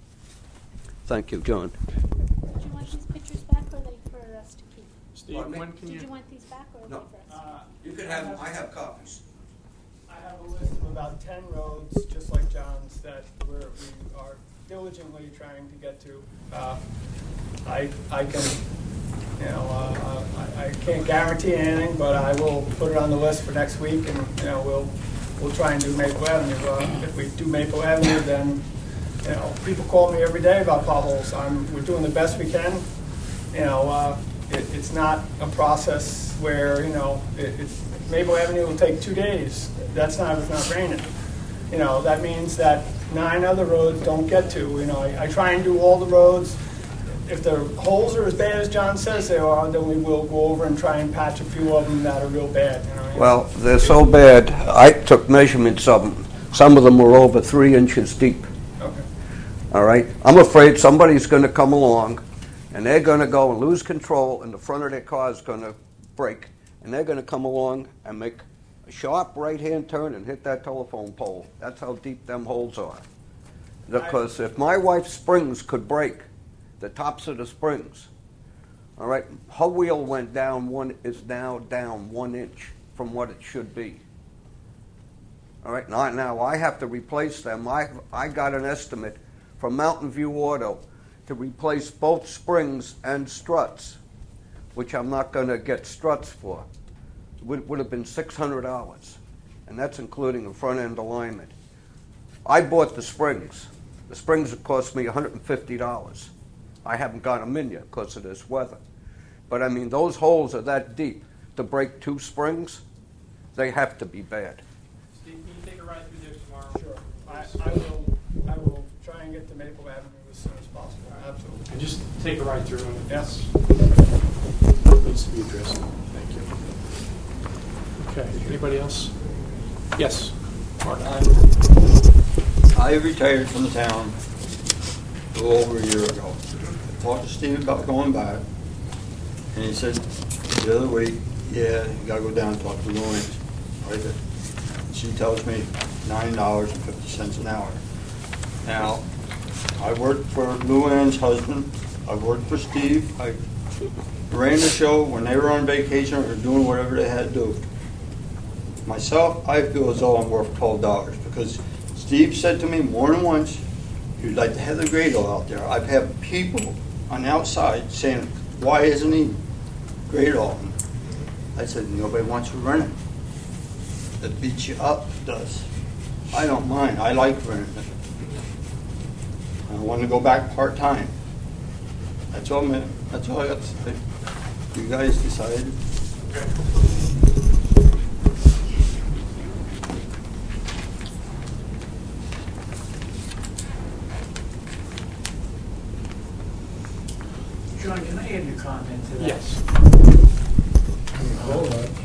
Thank you, John. Do you want these pictures back, or are they for us to keep? Steve, when can Did you? you want these back, or are No. they for us? Uh, You can have them. I have copies. I have a list of about ten roads, just like John's, that we're, we are diligently trying to get to. Uh, I, I can, you know, uh, I, I can't guarantee anything, but I will put it on the list for next week, and, you know, we'll, we'll try and do Maple Avenue. Uh, if we do Maple Avenue, then, you know, people call me every day about potholes. I'm, we're doing the best we can. You know, uh, it, it's not a process where, you know, it, it's, Maple Avenue will take two days. That's not, if it's not raining. You know, that means that nine other roads don't get to. You know, I, I try and do all the roads. If the holes are as bad as John says they are, then we will go over and try and patch a few of them that are real bad. You know? Well, they're so bad, I took measurements of them. Some of them were over three inches deep. Okay. All right? I'm afraid somebody's going to come along, and they're going to go and lose control, and the front of their car is going to break, and they're going to come along and make a sharp right-hand turn and hit that telephone pole. That's how deep them holes are. Because if my wife's springs could break, the tops of the springs, all right, her wheel went down one, is now down one inch from what it should be. All right, now, now I have to replace them. I, I got an estimate from Mountain View Auto to replace both springs and struts, which I'm not going to get struts for. It would, would have been six hundred dollars, and that's including a front-end alignment. I bought the springs. The springs have cost me one hundred fifty dollars. I haven't got them in yet because of this weather. But, I mean, those holes are that deep. To break two springs, they have to be bad. Steve, can you take a ride through there tomorrow? Sure. I, I will. I will try and get to Maple Avenue as soon as possible. Absolutely. And just take a ride through and Yes. needs to be addressed. Thank you. Okay. Anybody else? Yes. Mark. I retired from the town a little over a year ago. I talked to Steve about going back, and he said the other week, yeah, you got to go down and talk to Louise. Right there. She tells me nine dollars and fifty cents an hour. Now, I worked for Lou Ann's husband. I worked for Steve. I ran the show when they were on vacation or doing whatever they had to do. Myself, I feel as though I'm worth twelve dollars because Steve said to me more than once, you'd like to have the Gradle out there. I've had people on the outside saying, why isn't he Gradle? I said, nobody wants to run it. It beats you up, it does. I don't mind. I like running it. I want to go back part-time. That's all, man. That's all I got to say. You guys decided. John, can I add a comment to that? Yes. Hold on.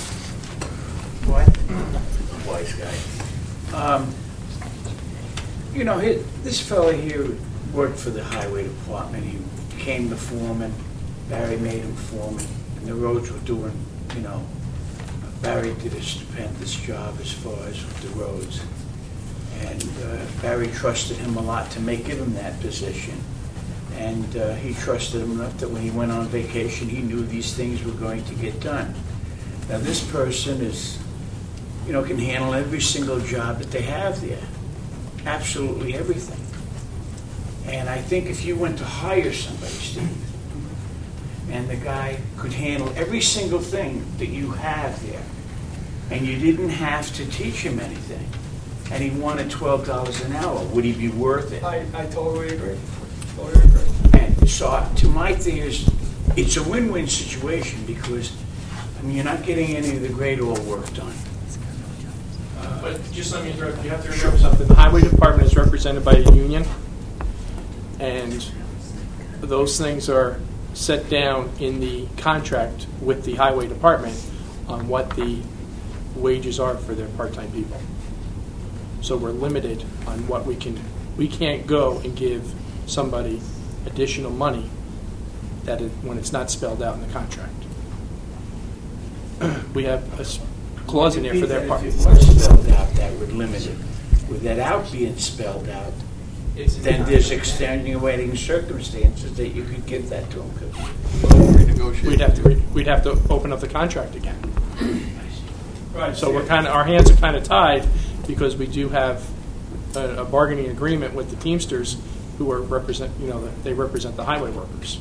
What? Wise guy. Um, you know, he, this fellow here worked for the highway department. He became the foreman. Barry made him foreman. And the roads were doing, you know, Barry did a stupendous job as far as the roads. And uh, Barry trusted him a lot to make give him that position. And uh, he trusted him enough that when he went on vacation, he knew these things were going to get done. Now, this person is, you know, can handle every single job that they have there. Absolutely everything. And I think if you went to hire somebody, Steve, and the guy could handle every single thing that you have there, and you didn't have to teach him anything, and he wanted twelve dollars an hour, would he be worth it? I, I totally agree. Totally agree. And so, to my thing is, it's a win-win situation because, I mean, you're not getting any of the grade all work done. Uh, but just let me interrupt. You have to remember something. The highway department is represented by a union, and those things are set down in the contract with the highway department on what the wages are for their part-time people. So we're limited on what we can. We can't go and give somebody additional money that it, when it's not spelled out in the contract. We have a clause in there for their part. If it was spelled out, that would limit it. With that out being spelled out, It's then there's extenuating circumstances that you could give that to them. We'd have to we'd have to open up the contract again. Right. So we're kind of our hands are kind of tied because we do have a, a bargaining agreement with the Teamsters, who are represent you know they represent the highway workers.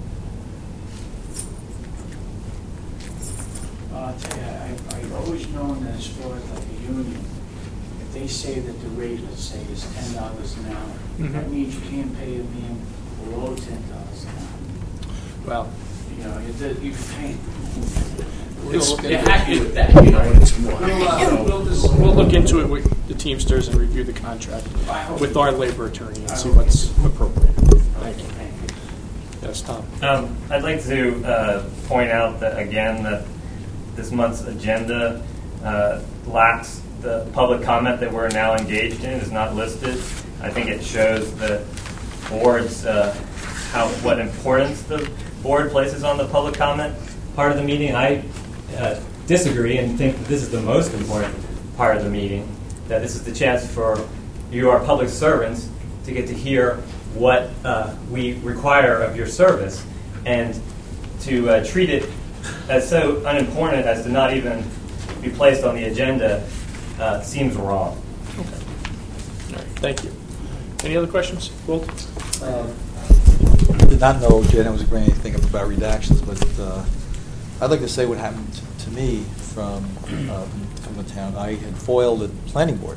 Uh, I'll tell you, I, I've always known that as far as like a union, if they say that the rate, let's say, is ten dollars an hour, Mhm. that means you can't pay a man below ten dollars an hour. Well, you know, you, you pay. It's- You're happy with that, you know, when it's more. We'll, uh, we'll, just, we'll look into it with the Teamsters and review the contract with our labor attorney and see what's appropriate. Thank you. Yes, Tom. Um, I'd like to uh, point out that again that this month's agenda uh, lacks the public comment that we're now engaged in is not listed. I think it shows the board's uh, how what importance the board places on the public comment part of the meeting. I uh, disagree and think that this is the most important part of the meeting, that this is the chance for you, our public servants, to get to hear what uh, we require of your service, and to uh, treat it as so unimportant as to not even be placed on the agenda uh, seems wrong. Okay. All right. Thank you. Any other questions? Walt? Uh, I did not know Janet was agreeing anything about redactions, but uh, I'd like to say what happened to, to me from uh, from the town. I had foiled the planning board,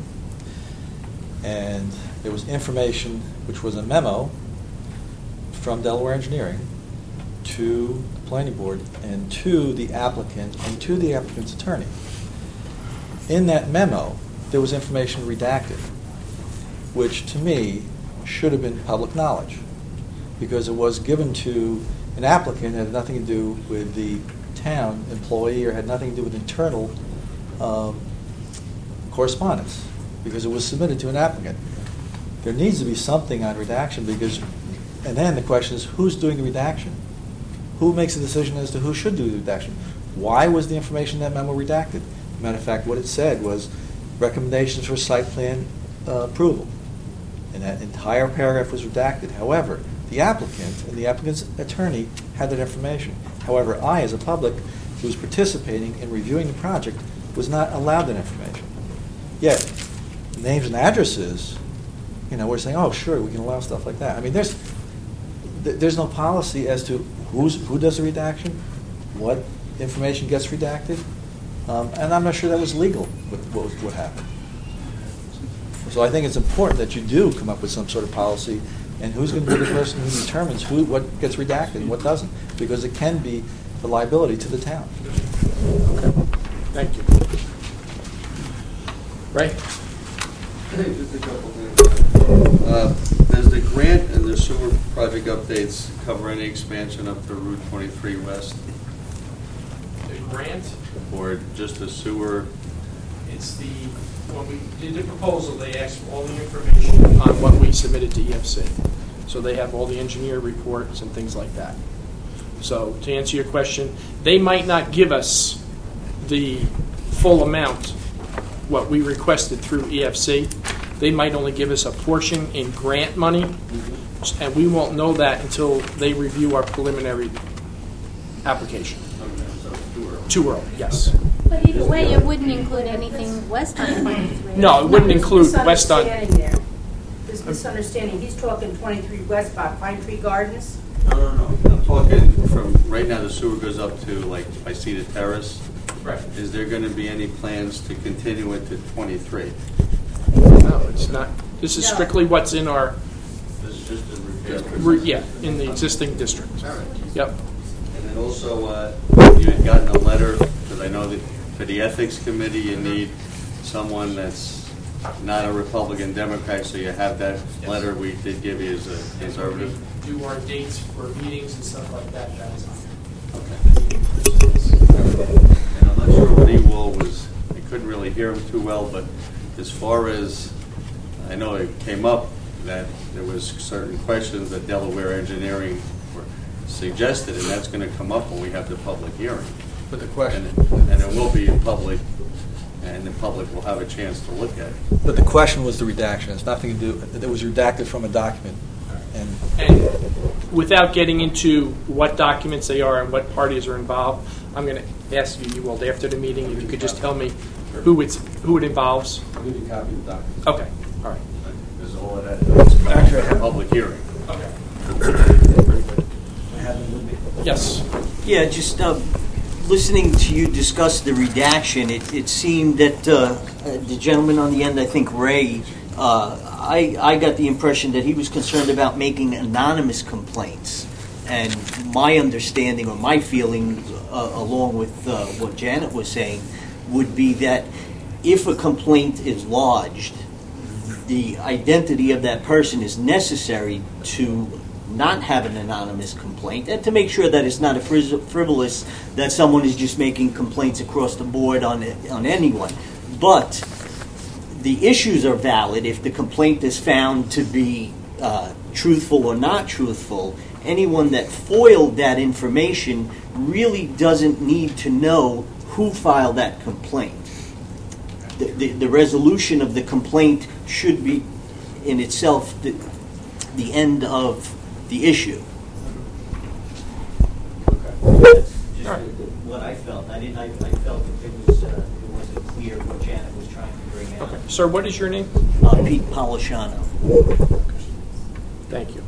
and there was information, which was a memo from Delaware Engineering to the planning board and to the applicant and to the applicant's attorney. In that memo, there was information redacted, which to me should have been public knowledge, because it was given to an applicant that had nothing to do with the town employee or had nothing to do with internal um, correspondence, because it was submitted to an applicant. There needs to be something on redaction, because, and then the question is, who's doing the redaction? Who makes the decision as to who should do the redaction? Why was the information in that memo redacted? Matter of fact, what it said was recommendations for site plan uh, approval. And that entire paragraph was redacted. However, the applicant and the applicant's attorney had that information. However, I, as a public who was participating in reviewing the project, was not allowed that information. Yet, names and addresses, you know, we're saying, oh, sure, we can allow stuff like that. I mean, there's th- there's no policy as to who's who does the redaction, what information gets redacted, um, and I'm not sure that was legal, what, what, was, what happened. So I think it's important that you do come up with some sort of policy, and who's going to be the person who determines who what gets redacted and what doesn't, because it can be the liability to the town. Okay. Thank you. Ray? I think just a couple things. Uh, does the grant and the sewer project updates cover any expansion up to Route twenty-three West? The grant? Or just the sewer? It's the, when we did the proposal, they asked for all the information on what we submitted to E F C. So they have all the engineer reports and things like that. So to answer your question, they might not give us the full amount, what we requested through E F C. They might only give us a portion in grant money, mm-hmm. and we won't know that until they review our preliminary application. Okay, so too early. Too early, yes. But either way, it wouldn't include anything west on twenty-three. No, it wouldn't include west on. There. There's misunderstanding. He's talking twenty-three west by Pine Tree Gardens. No, no, no. I'm talking from right now. The sewer goes up to like by Cedar Terrace. Right. Is there going to be any plans to continue it to twenty-three? No, it's not. This is No. strictly what's in our. This is just a repair. Re- yeah, in the existing district. All right. Yep. And then also, uh, you had gotten a letter, because I know that for the ethics committee, you need someone that's not a Republican Democrat, so you have that Yes. letter we did give you as a conservative. Do our dates for meetings and stuff like that. That is on. Okay. And I'm not sure what he will was, I couldn't really hear him too well, but as far as, I know it came up that there was certain questions that Delaware Engineering were suggested, and that's going to come up when we have the public hearing. But the question, And, and it will be in public, and the public will have a chance to look at it. but the question was the redaction. It's nothing to do. It was redacted from a document, and And without getting into what documents they are and what parties are involved, I'm going to ask you, you all, after the meeting, if you could just tell me who it's who it involves. I'll give you a copy of the document. Okay. All right. There's all of that. It's Actually, I a have- public hearing. Okay. Very good. I have them with me. Yes. Yeah, just uh, listening to you discuss the redaction, it, it seemed that uh, the gentleman on the end, I think Ray, uh, I, I got the impression that he was concerned about making anonymous complaints. And my understanding or my feeling, uh, along with uh, what Janet was saying, would be that if a complaint is lodged, the identity of that person is necessary to not have an anonymous complaint, and to make sure that it's not a frivolous, that someone is just making complaints across the board on on anyone. But the issues are valid if the complaint is found to be uh, truthful or not truthful. Anyone that foiled that information really doesn't need to know who filed that complaint. The, the, the resolution of the complaint should be in itself the, the end of the issue. That's just what I felt. I didn't. I, I felt that it was uh, it wasn't clear what Janet was trying to bring out. Okay. Sir, what is your name? Uh, Pete Polishano. Thank you.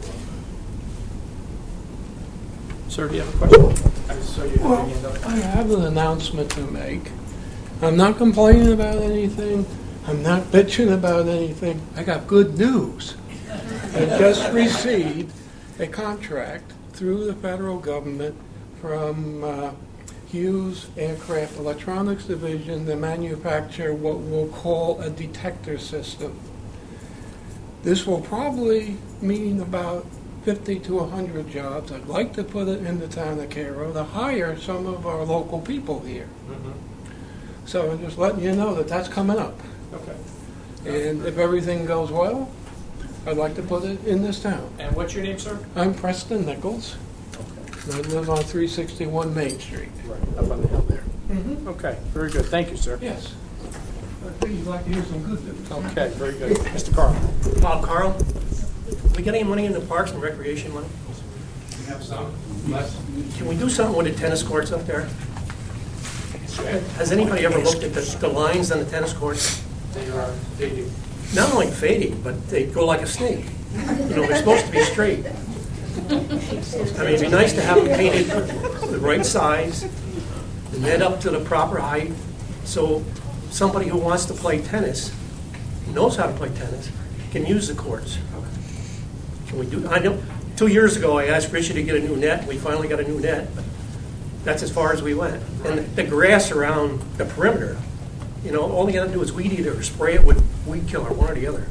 Sir, do you have a question? I saw you Well, hand up. I have an announcement to make. I'm not complaining about anything. I'm not bitching about anything. I got good news. I just received a contract through the federal government from uh, Hughes Aircraft Electronics Division to manufacture what we'll call a detector system. This will probably mean about fifty to one hundred jobs. I'd like to put it in the town of Cairo to hire some of our local people here. Mm-hmm. So I'm just letting you know that that's coming up. Okay. And if everything goes well, I'd like to put it in this town. And what's your name, sir? I'm Preston Nichols. Okay. And I live on three sixty-one Main Street. Right, up on the hill there. Mm-hmm. Okay, very good. Thank you, sir. Yes. I think you'd like to hear some good news. Okay, very good. Mister Carl. Bob Carl. We get any money in the parks and recreation money? We have some. Less. Can we do something with the tennis courts up there? Has anybody ever looked at the, the lines on the tennis courts? They are fading. Not only fading, but they go like a snake. You know, they're supposed to be straight. I mean, it'd be nice to have them painted the right size, the net up to the proper height, so somebody who wants to play tennis, who knows how to play tennis, can use the courts. Can we do? I know. Two years ago, I asked Richie to get a new net. We finally got a new net. But that's as far as we went. And the, the grass around the perimeter, you know, all you got to do is weed eat it or spray it with weed killer, one or the other.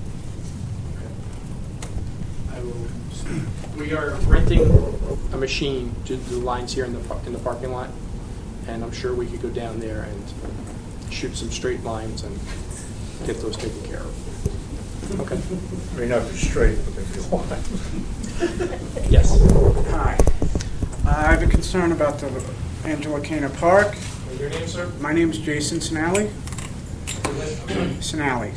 I will. We are renting a machine to do lines here in the par- in the parking lot, and I'm sure we could go down there and shoot some straight lines and get those taken care of. Okay. I mean, not straight, but if you want. Yes. Hi. Uh, I have a concern about the Angela Cana Park. What's your name, sir? My name is Jason Sinali. Sinali.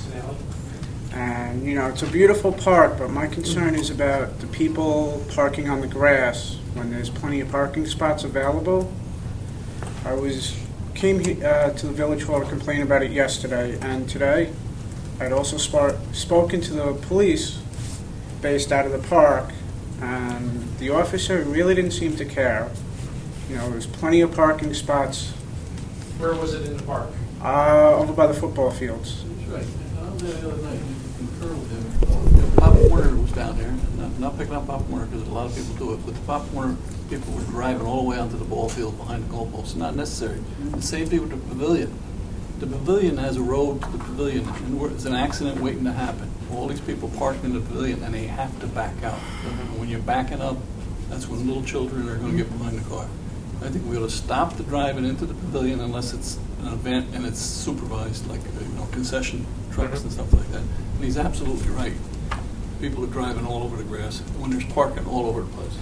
And, you know, it's a beautiful park, but my concern is about the people parking on the grass when there's plenty of parking spots available. I was came he, uh, to the village hall to complain about it yesterday, and today I'd also spark, spoken to the police based out of the park, and the officer really didn't seem to care. You know, there's plenty of parking spots. Where was it in the park? Uh, over by the football fields. That's right. I was there the other night. You concur with him. You know, Pop Warner was down there. Not, not picking up Pop Warner because a lot of people do it, but the Pop Warner people were driving all the way onto the ball field behind the goalposts. Not necessary. The same thing with the pavilion. The pavilion has a road to the pavilion, and it's an accident waiting to happen. All these people parked in the pavilion, and they have to back out. And when you're backing up, that's when little children are going to get behind the car. I think we ought to stop the driving into the pavilion unless it's an event and it's supervised, like you know, concession trucks and stuff like that. And he's absolutely right. People are driving all over the grass when there's parking all over the place.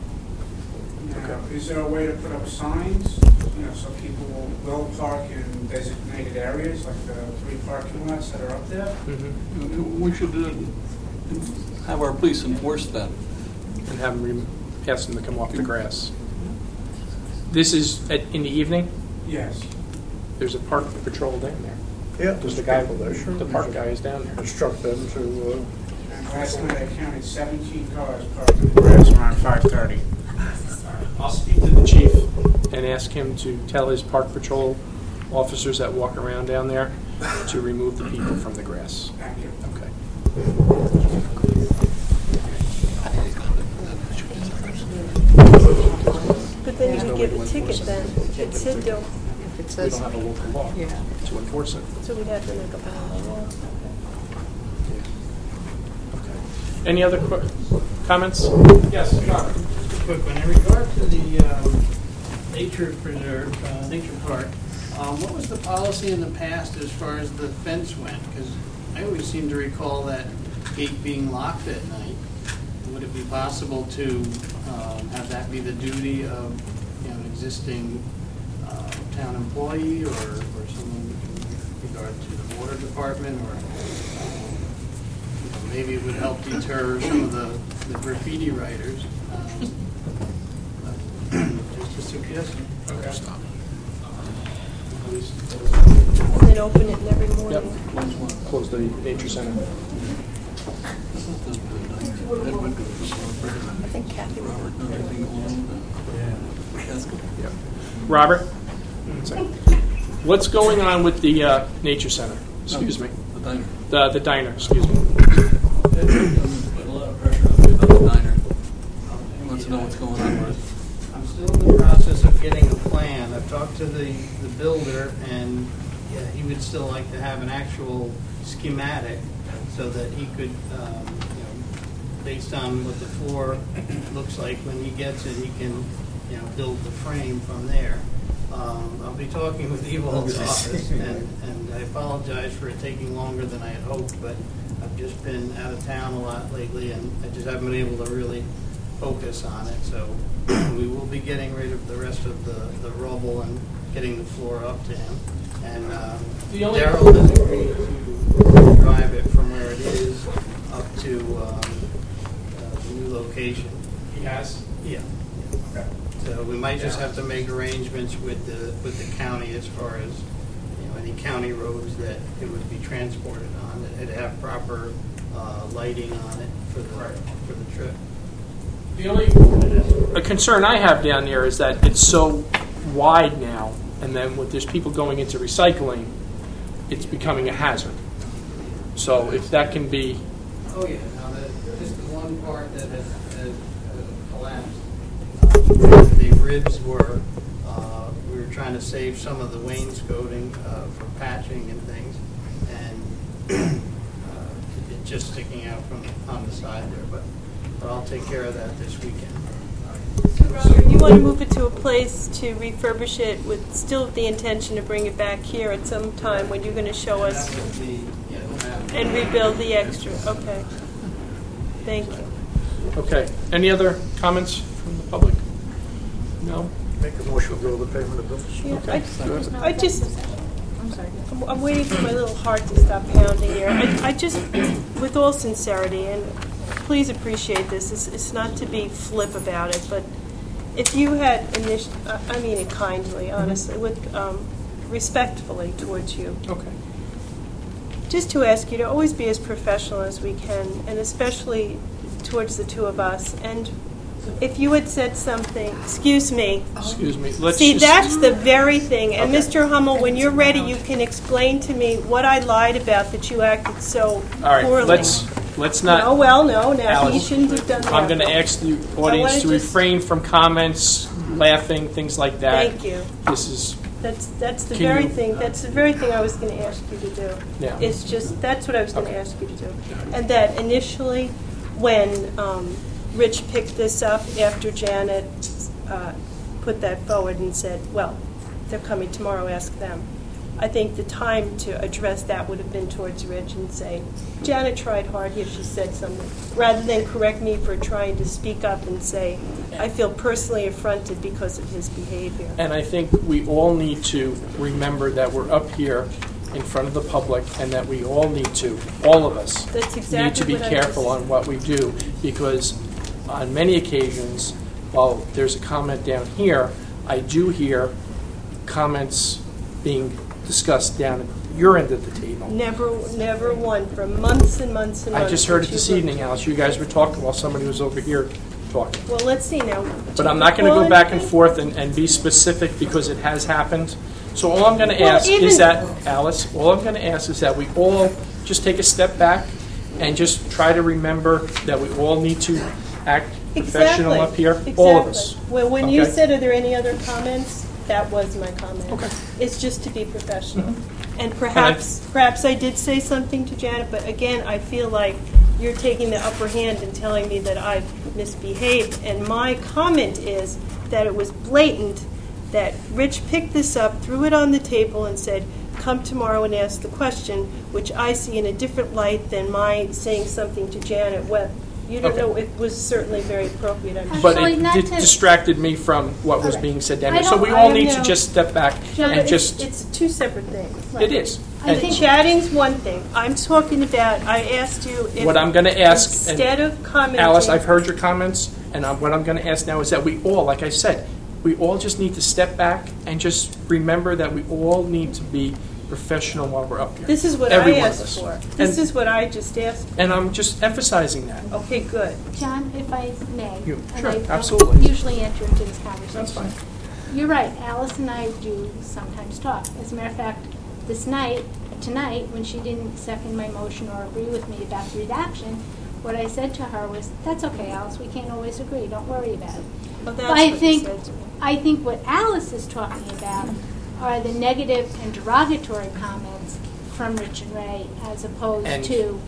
Now, is there a way to put up signs, you know, so people will park in designated areas, like the three parking lots that are up there? Mm-hmm. We should uh, have our police enforce that. And have them re- ask them to come off the grass. This is at, in the evening? Yes. There's a park patrol down there. Yeah, There's the there's guy, people there, sure. the park guy is down there. Instruct them to, uh, And last night I counted seventeen cars parked in the grass around five thirty. I'll speak to the chief and ask him to tell his park patrol officers that walk around down there to remove the people from the grass. Thank you. Okay. But then you could give a ticket then. It said don't. It We says, don't have a local law yeah. to enforce it. So we'd have to make up our own law. Any other qu- comments? Yes, John. Just a quick one. In regard to the um, nature preserve, uh, nature park, um, what was the policy in the past as far as the fence went? Because I always seem to recall that gate being locked at night. Would it be possible to um, have that be the duty of, you know, existing uh, town employee or, or someone in regard to the water department, or um, you know, maybe it would help deter some of the, the graffiti writers. Um, but just a suggestion. Okay. Stop. And then open it every morning. Yep. Close the nature center. I think Kathy Robert. Yeah. Robert, what's going on with the uh, nature center? Excuse me. The diner. The the diner. Excuse me. Put a lot of pressure on me about the diner. He wants to know what's going on with it. I'm still in the process of getting a plan. I've talked to the, the builder, and yeah, he would still like to have an actual schematic so that he could, um, you know, based on what the floor looks like when he gets it, he can, you know, build the frame from there. Um, I'll be talking with Ewald's office, and, and I apologize for it taking longer than I had hoped, but I've just been out of town a lot lately, and I just haven't been able to really focus on it. So we will be getting rid of the rest of the, the rubble and getting the floor up to him. And um, Daryl has agreed to drive it from where it is up to um, uh, the new location. He has? Yeah. Okay. So we might just have to make arrangements with the with the county as far as, you know, any county roads that it would be transported on, that it'd have proper uh, lighting on it for the for the trip. The only a concern I have down there is that it's so wide now, and then with there's people going into recycling, it's becoming a hazard. So if that can be, Oh yeah, now the, just the one part that has, has, has collapsed. Uh, the ribs were uh, we were trying to save some of the wainscoting uh, for patching and things, and uh, it's just sticking out from on the side there, but. But I'll take care of that this weekend. So Robert, you want to move it to a place to refurbish it with still the intention to bring it back here at some time when you're going to show us and rebuild the extra. Okay. Thank you. Okay. Any other comments from the public? No? Make a motion to go to the payment of bills. Yeah, Okay. I, I just, I'm sorry, I'm, I'm waiting for my little heart to stop pounding here. I, I just, with all sincerity, and please appreciate this. It's, it's not to be flip about it, but if you had initial, I mean it kindly, honestly, with um, respectfully towards you. Okay. Just to ask you to always be as professional as we can, and especially towards the two of us. And if you had said something, excuse me. Excuse me. Let's See, just, that's the very thing. And Okay. Mister Hummel, when you're ready, you can explain to me what I lied about that you acted so all right. poorly. Let's let's not. No, well, no, no, Alice, he shouldn't have done that. I'm going to ask the audience wanna to just- refrain from comments, laughing, things like that. Thank you. This is That's that's the Can very you- thing. That's the very thing I was going to ask you to do. Yeah. It's just that's what I was going to ask you to do. And that initially, when um, Rich picked this up after Janet uh, put that forward and said, "Well, they're coming tomorrow. Ask them." I think the time to address that would have been towards Rich and say, Janet tried hard here, she said something, rather than correct me for trying to speak up and say, I feel personally affronted because of his behavior. And I think we all need to remember that we're up here in front of the public, and that we all need to, all of us, That's exactly need to be what I careful just- on what we do, because on many occasions, while there's a comment down here, I do hear comments being discussed down at your end of the table. Never, never one for months and months and months. I just heard it that this you evening, Alice. You guys were talking while somebody was over here talking. Well, let's see now. But I'm not going to Well, go back and forth and, and be specific because it has happened. So all I'm going to Well, ask even- is that, Alice, all I'm going to ask is that we all just take a step back and just try to remember that we all need to act professional Exactly. up here, Exactly. all of us. Well, when you Okay? said, are there any other comments? That was my comment. Okay. It's just to be professional. Mm-hmm. And perhaps, perhaps I did say something to Janet, but again, I feel like you're taking the upper hand and telling me that I've misbehaved. And my comment is that it was blatant that Rich picked this up, threw it on the table, and said, come tomorrow and ask the question, which I see in a different light than my saying something to Janet. What, You don't Okay. know, it was certainly very appropriate, I'm sure. But Actually, it not did- to- distracted me from what was All right. being said I down there. So don't- we I all don't need to know. just step back No, and but it's, just, it's two separate things. it is. I And think chatting's one thing. I'm talking about, I asked you if... what I'm going to ask, and Instead of commenting... Alice, I've heard your comments, and I'm- what I'm going to ask now is that we all, like I said, we all just need to step back and just remember that we all need to be professional while we're up here. This is what Every I one of asked us. for. This And- is what I just asked for. And I'm just emphasizing that. Okay, good. John, if I may, You- and sure, I don't absolutely. usually enter into this conversation. That's fine. You're right, Alice and I do sometimes talk. As a matter of fact, this night, tonight, when she didn't second my motion or agree with me about the redaction, what I said to her was, that's okay, Alice, we can't always agree, don't worry about it. Well, But that's I what you think, said to me. I think what Alice is talking about are the negative and derogatory comments from Rich and Ray, as opposed And- to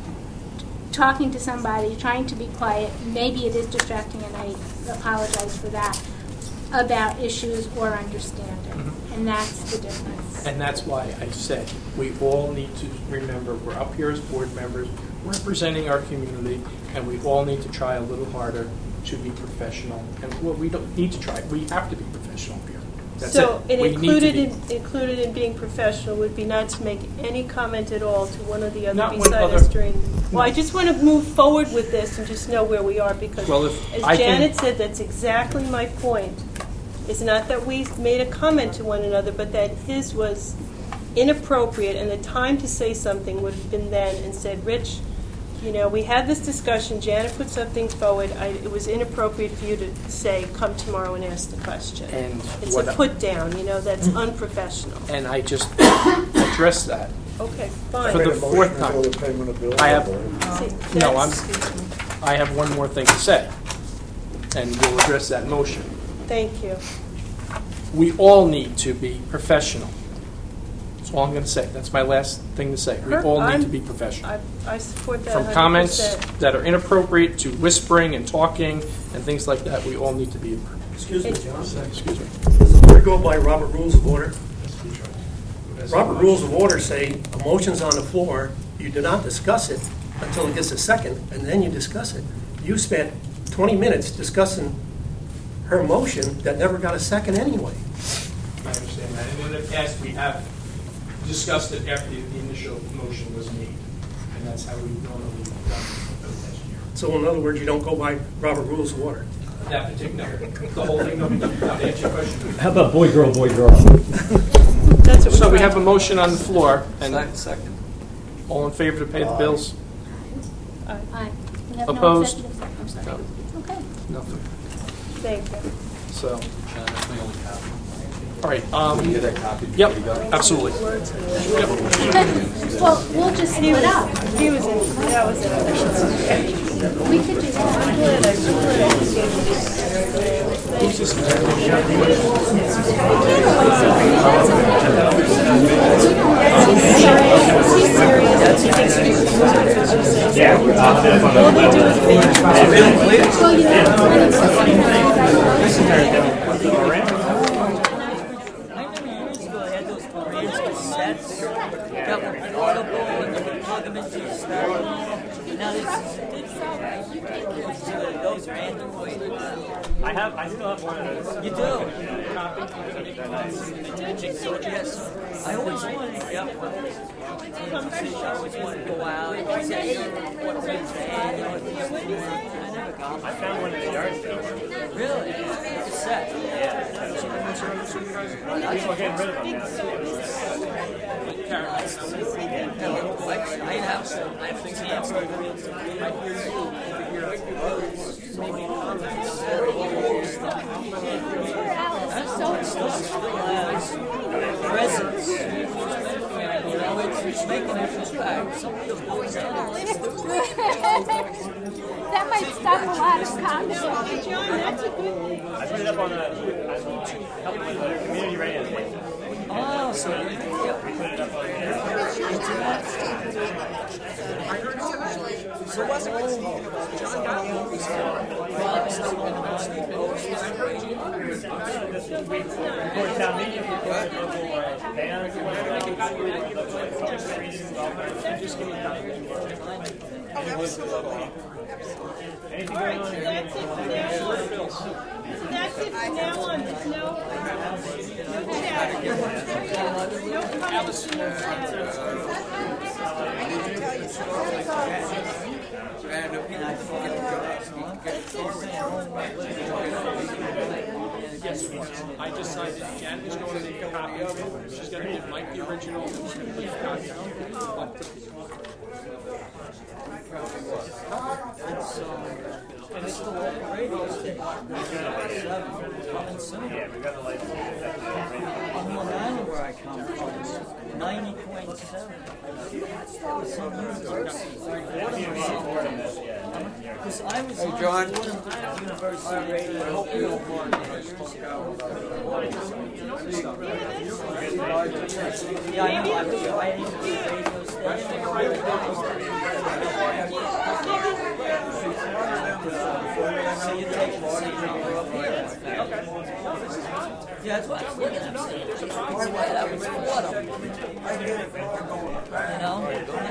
talking to somebody, trying to be quiet, maybe it is distracting, and I apologize for that, about issues or understanding. Mm-hmm. And that's the difference. And that's why I said, we all need to remember, we're up here as board members, representing our community, and we all need to try a little harder to be professional. And, well, we don't need to try, we have to be professional here. That's So it. it We need to included be- in, included in being professional would be not to make any comment at all to one or the other Not one beside other- us during... Well, I just want to move forward with this and just know where we are, because Well, if as I can- Janet said, that's exactly my point. It's not that we made a comment to one another, but that his was inappropriate, and the time to say something would have been then, and said, Rich, you know, we had this discussion, Janet put something forward, I, it was inappropriate for you to say, come tomorrow and ask the question. And It's what a I- put down, you know, that's unprofessional. And I just addressed that. Okay, fine. For the fourth time. I have, See, no, I'm, that's- I have one more thing to say, and we'll address that motion. Thank you. We all need to be professional. That's all I'm going to say. That's my last thing to say. We Her- all need I'm- to be professional. I, I support that From one hundred comments percent. that are inappropriate to whispering and talking and things like that, we all need to be. Excuse me, John. Excuse me. We're going by Robert Rules of Order. Robert Rules of Order say a motion's on the floor, you do not discuss it until it gets a second, and then you discuss it. You spent twenty minutes discussing her motion that never got a second anyway. I understand that. And in the past, we have discussed it after the initial motion was made, and that's how we've normally done it for the past year. So in other words, you don't go by Robert Rules of Order. That particular, the whole thing, no, no, to answer your question. How about boy, girl, boy, girl? That's what So we're we trying- have a motion on the floor, and Second. all in favor to pay the bills? Aye. We have no Opposed? executive session. I'm sorry. Okay. Nothing. Thank you. So, John, that's my only copy. all right. Um, Can you get that copy before Yep, you go? absolutely. Well, we'll just He split was, up. he was in, that was it. We could do that. I'm glad I Who's this? I have, I still have one of those. You do? Yes. I always wanted to get one. I always wanted to go out and say, hey, what Wednesday? And, you know, what do you say? I never got one. I found one in the yard sale. Really? It's a set. Yeah. People are getting rid of them now. I have some. I have things canceled. I hear you over here. Maybe comments. Presents. You know, it's, it's making a difference back. Some of the boys don't. That might stop a lot of comments. John, that's a good... I put it up on the, I helped with the community radio station. Oh, so We put it up on there. So what's it like speaking about John got me always This week, before town meeting, before the local uh, bands, Just give me a copy. Oh, absolutely. anything All going right, on so here? that's it from now on. So that's it from now on. There's no, no chat. No comments, no chat. I need to tell you something. And if people forget to go, get forward. Yes, I just signed it. Jan is going to make a copy of it. She's going to give Mike the original. She's going to leave a copy. And it's the local radio station. Yeah, we got the lights. On Long Island, where I come from, ninety point seven. Some university. Because I was Hey, on John. Fordham University Radio. I hope you don't mind when I spoke out about Yeah, I know. I was writing for the radio station. So you take the signal up here. Yeah, that's what I was looking at. That was Fordham. You know?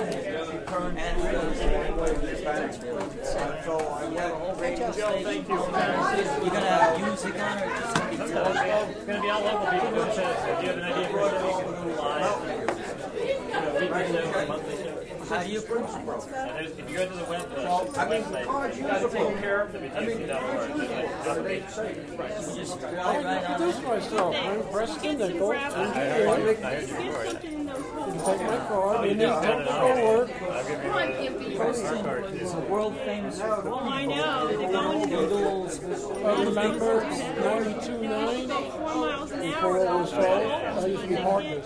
And so I have a whole radio station. You're going to have music on or just going to be television? It's going to be all local people. So if you have an idea for a show, you can do live. You know, weekly show, monthly show. How do you prove it? And there's, if you go to the web, the website, you got to take care of the W T C dot org. You just I'll drive right on introduce it. myself. I'm Preston Nichols. I I'm heard here. I heard your voice. You can take my card. Oh, You you need just got it to on. work. I'll give you the Preston card too. is a world famous for I know. They're going to Beatles. I remember ninety-two point nine. four miles an Before hour. it was sold, I used to be heartless.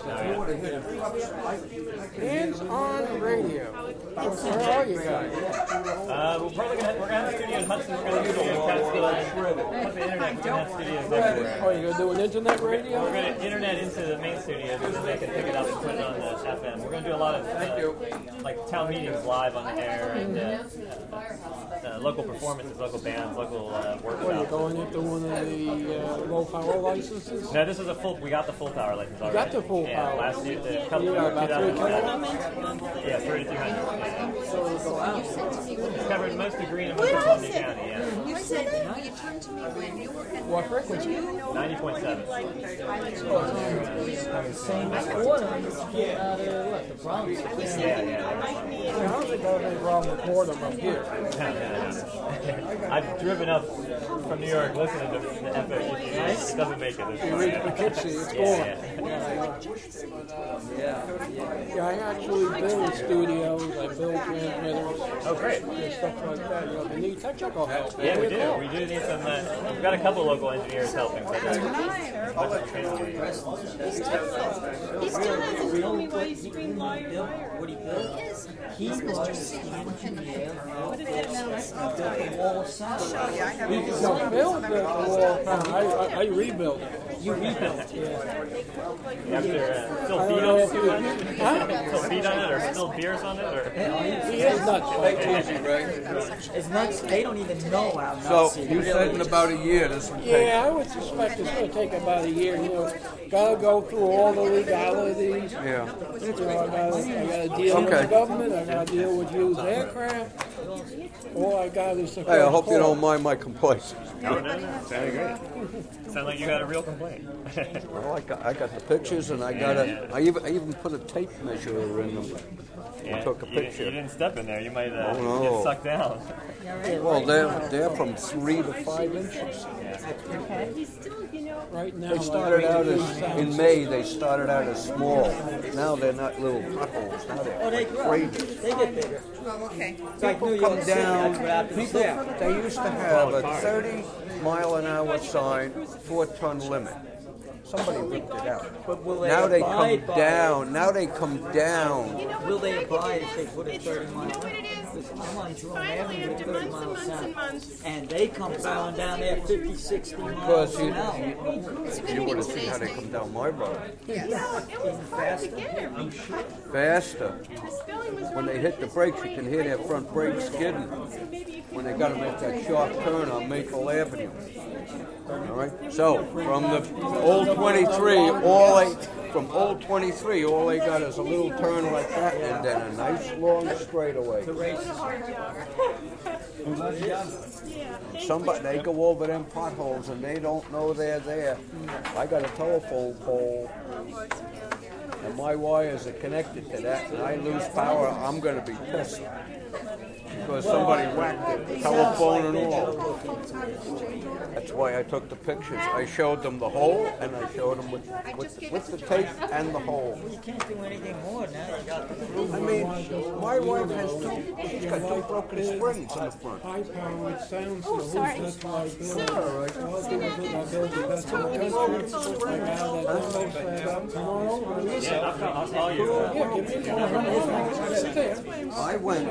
Hands on radio. Where are you guys? Uh, we're probably gonna have, we're gonna have a studio in Hudson. We're gonna do a Catskill. Put the internet. We're gonna have studios everywhere. Oh, you're going to do an internet radio? We're gonna internet into the main studio so that they can pick it up and put it on the F M. We're gonna do a lot of uh, like town meetings live on the air and uh, uh, local performances, local bands, local uh, What, are you workshops. going into one of the uh, low power licenses? No, this is a full. We got the full power license already. got the full yeah, power. last year, the couple You got about three two thousand seven. Yeah, thirty-two hundred. Yeah. So it'll go out. It's covered most of Green and most of Columbia County. Yeah, You said, no, you turned to me when you were in. What frequency? ninety point seven. Same as Fordham. Out of what, the Bronx? Yeah, yeah. Yeah, I don't think I have any problem with boredom up here. I've driven up from New York listening to the F O U. It doesn't make it. You reach Poughkeepsie, it's Yeah, gone. yeah. Yeah. Yeah, I actually build studios, I build transmitters. Oh, great. And stuff like that. You know, if you need technical help. Yeah, we give me a call. do. We do need some. Uh, we've got a couple local engineers helping. But He still hasn't told me why he screamed liar, liar. What he built? He is. He was engineer. What is it? The wall of sound. I'll show you. I have You can build the wall. I, I, I rebuilt it. You rebuilt. after uh, still I beat don't know on if you- it, Huh? still beat on it, or still beers on it, or He is nuts. It's nuts. They don't even know how nuts So it you really said in is. about a year this would take. Yeah, I would suspect it's going to take about a year. You know, gotta go through all the legalities. Yeah. You know, I gotta, I gotta deal with Okay. the government. I gotta deal with used aircraft. All I got is the Hey, I first hope you call. don't mind my complaints. no, no, no, sounded great. Sound like you had a real complaint. Well, I got, I got the pictures, and I got a. I even, I even put a tape measure in them. Yeah, I took a you didn't- picture. You didn't step in there. You might uh, Oh, no. get sucked down. Well, they're they're from three to five inches. He's still, you know. Right now, They started out as in May. They started out as small. Now they're not little potholes. Now they're Oh, they like grow. crazy. They get bigger. Well, okay. People come down. People, they used to have a thirty mile an hour sign, four ton limit. Somebody ripped it out. But will they Now they abide come by down. Now they come down. Will they abide if they put a thirty mile limit? I'm on Jerome Finally, Avenue, after thirty months and miles months and south. months. And they come plowing down there fifty, sixty miles Because you, an hour. you, you would have seen how they come down my road. Yeah, it was hard to get him. Faster. And the spelling was wrong. When they hit the brakes, you can hear their front brakes skidding. When they got to make that sharp turn on Maple Avenue. All right. So from the old twenty-three, all they from old twenty-three, all they got is a little turn like that, and then a nice long straightaway. Somebody they go over them potholes and they don't know they're there. I got a telephone pole, and my wires are connected to that, and I lose power. I'm going to be pissed because somebody whacked it, telephone and all. That's why I took the pictures. I showed them the hole, and I showed them with, with, with the tape and the hole. You can't do anything more now. You got the proof. I mean, my wife has two, she's got two broken springs in the front. High-powered sound Oh, systems, sorry. that's why I built So, it. All right. All I do is I build the best in the country. I have that one set up tomorrow. Yeah, I'll call, I'll call you. Uh, Yeah, give me a call. Sit there. I went.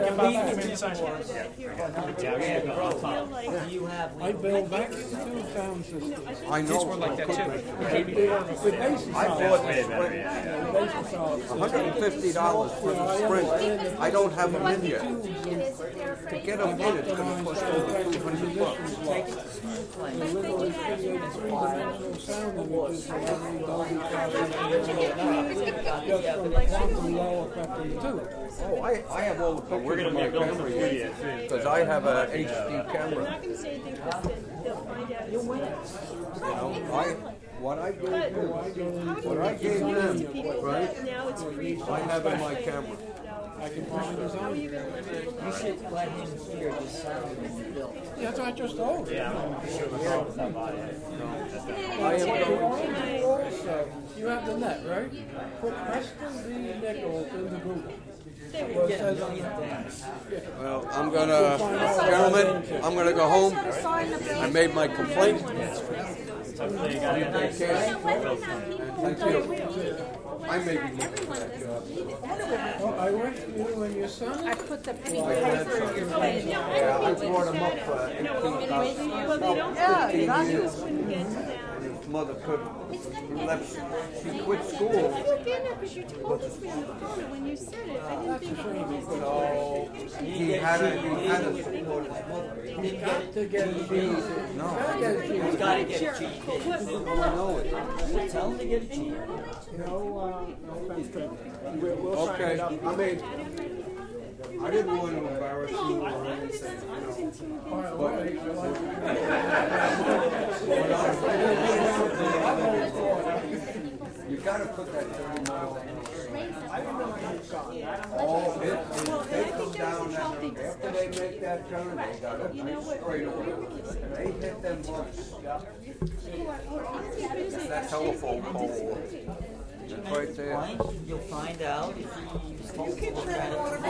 Do you have I built back into sound systems. I know. These were like that too. With bases I on. bought Wait a the minute, spring. yeah, Bases on. one hundred fifty dollars for the spring. I don't have them in yet. To get them in, it's going to cost over two hundred bucks. The little is created three-dimensional sound images that have the Dolby Atmos. Just from the quantum law affecting too. Oh, I, I have all the pictures We're gonna of my be building camera the here studio, too. because I have a H D I'm not camera. going to say anything because then they'll find out. You'll win it. You know, I what I gave But them, how do you what I make gave this to them, people right? that now it's free? I have in my camera. I can find the How are you going to You should let him hear the sound when you build. That's what I just told you. Yeah, I'm gonna show my phone stop by. I am also, you have the net, right? Put Preston B. Nichols into Google. Well, it says on the- Well, I'm gonna, gentlemen, I'm gonna go home. I made my complaint. Hopefully you got it. Thank you. I may be looking for that job. Oh, I went to you and your son? I put the penny I had paper in your some. plate. Yeah, I brought him up for eighteen thousand, Well, they don't. about fifteen Yeah, years. Couldn't get to that. And his mother couldn't. He left, she quit school. I looked in there because you told us we on the phone, and when you said it, I didn't think it was. So he had a, he had a support his mother. You got to get a G E D. No. Gotta get a G E D. You gotta get a G E D. I know it. Tell him to get a G E D. No, uh, no offense, but we'll, we'll sign Okay, it up. I mean, I didn't want to embarrass you or anything, you know. But you gotta put that thirty mile an hour. Oh, it, it, they come down that, after they make that turn, they got a nice straightaway. They hit them bumps. That telephone pole. It's right there. You'll find out if he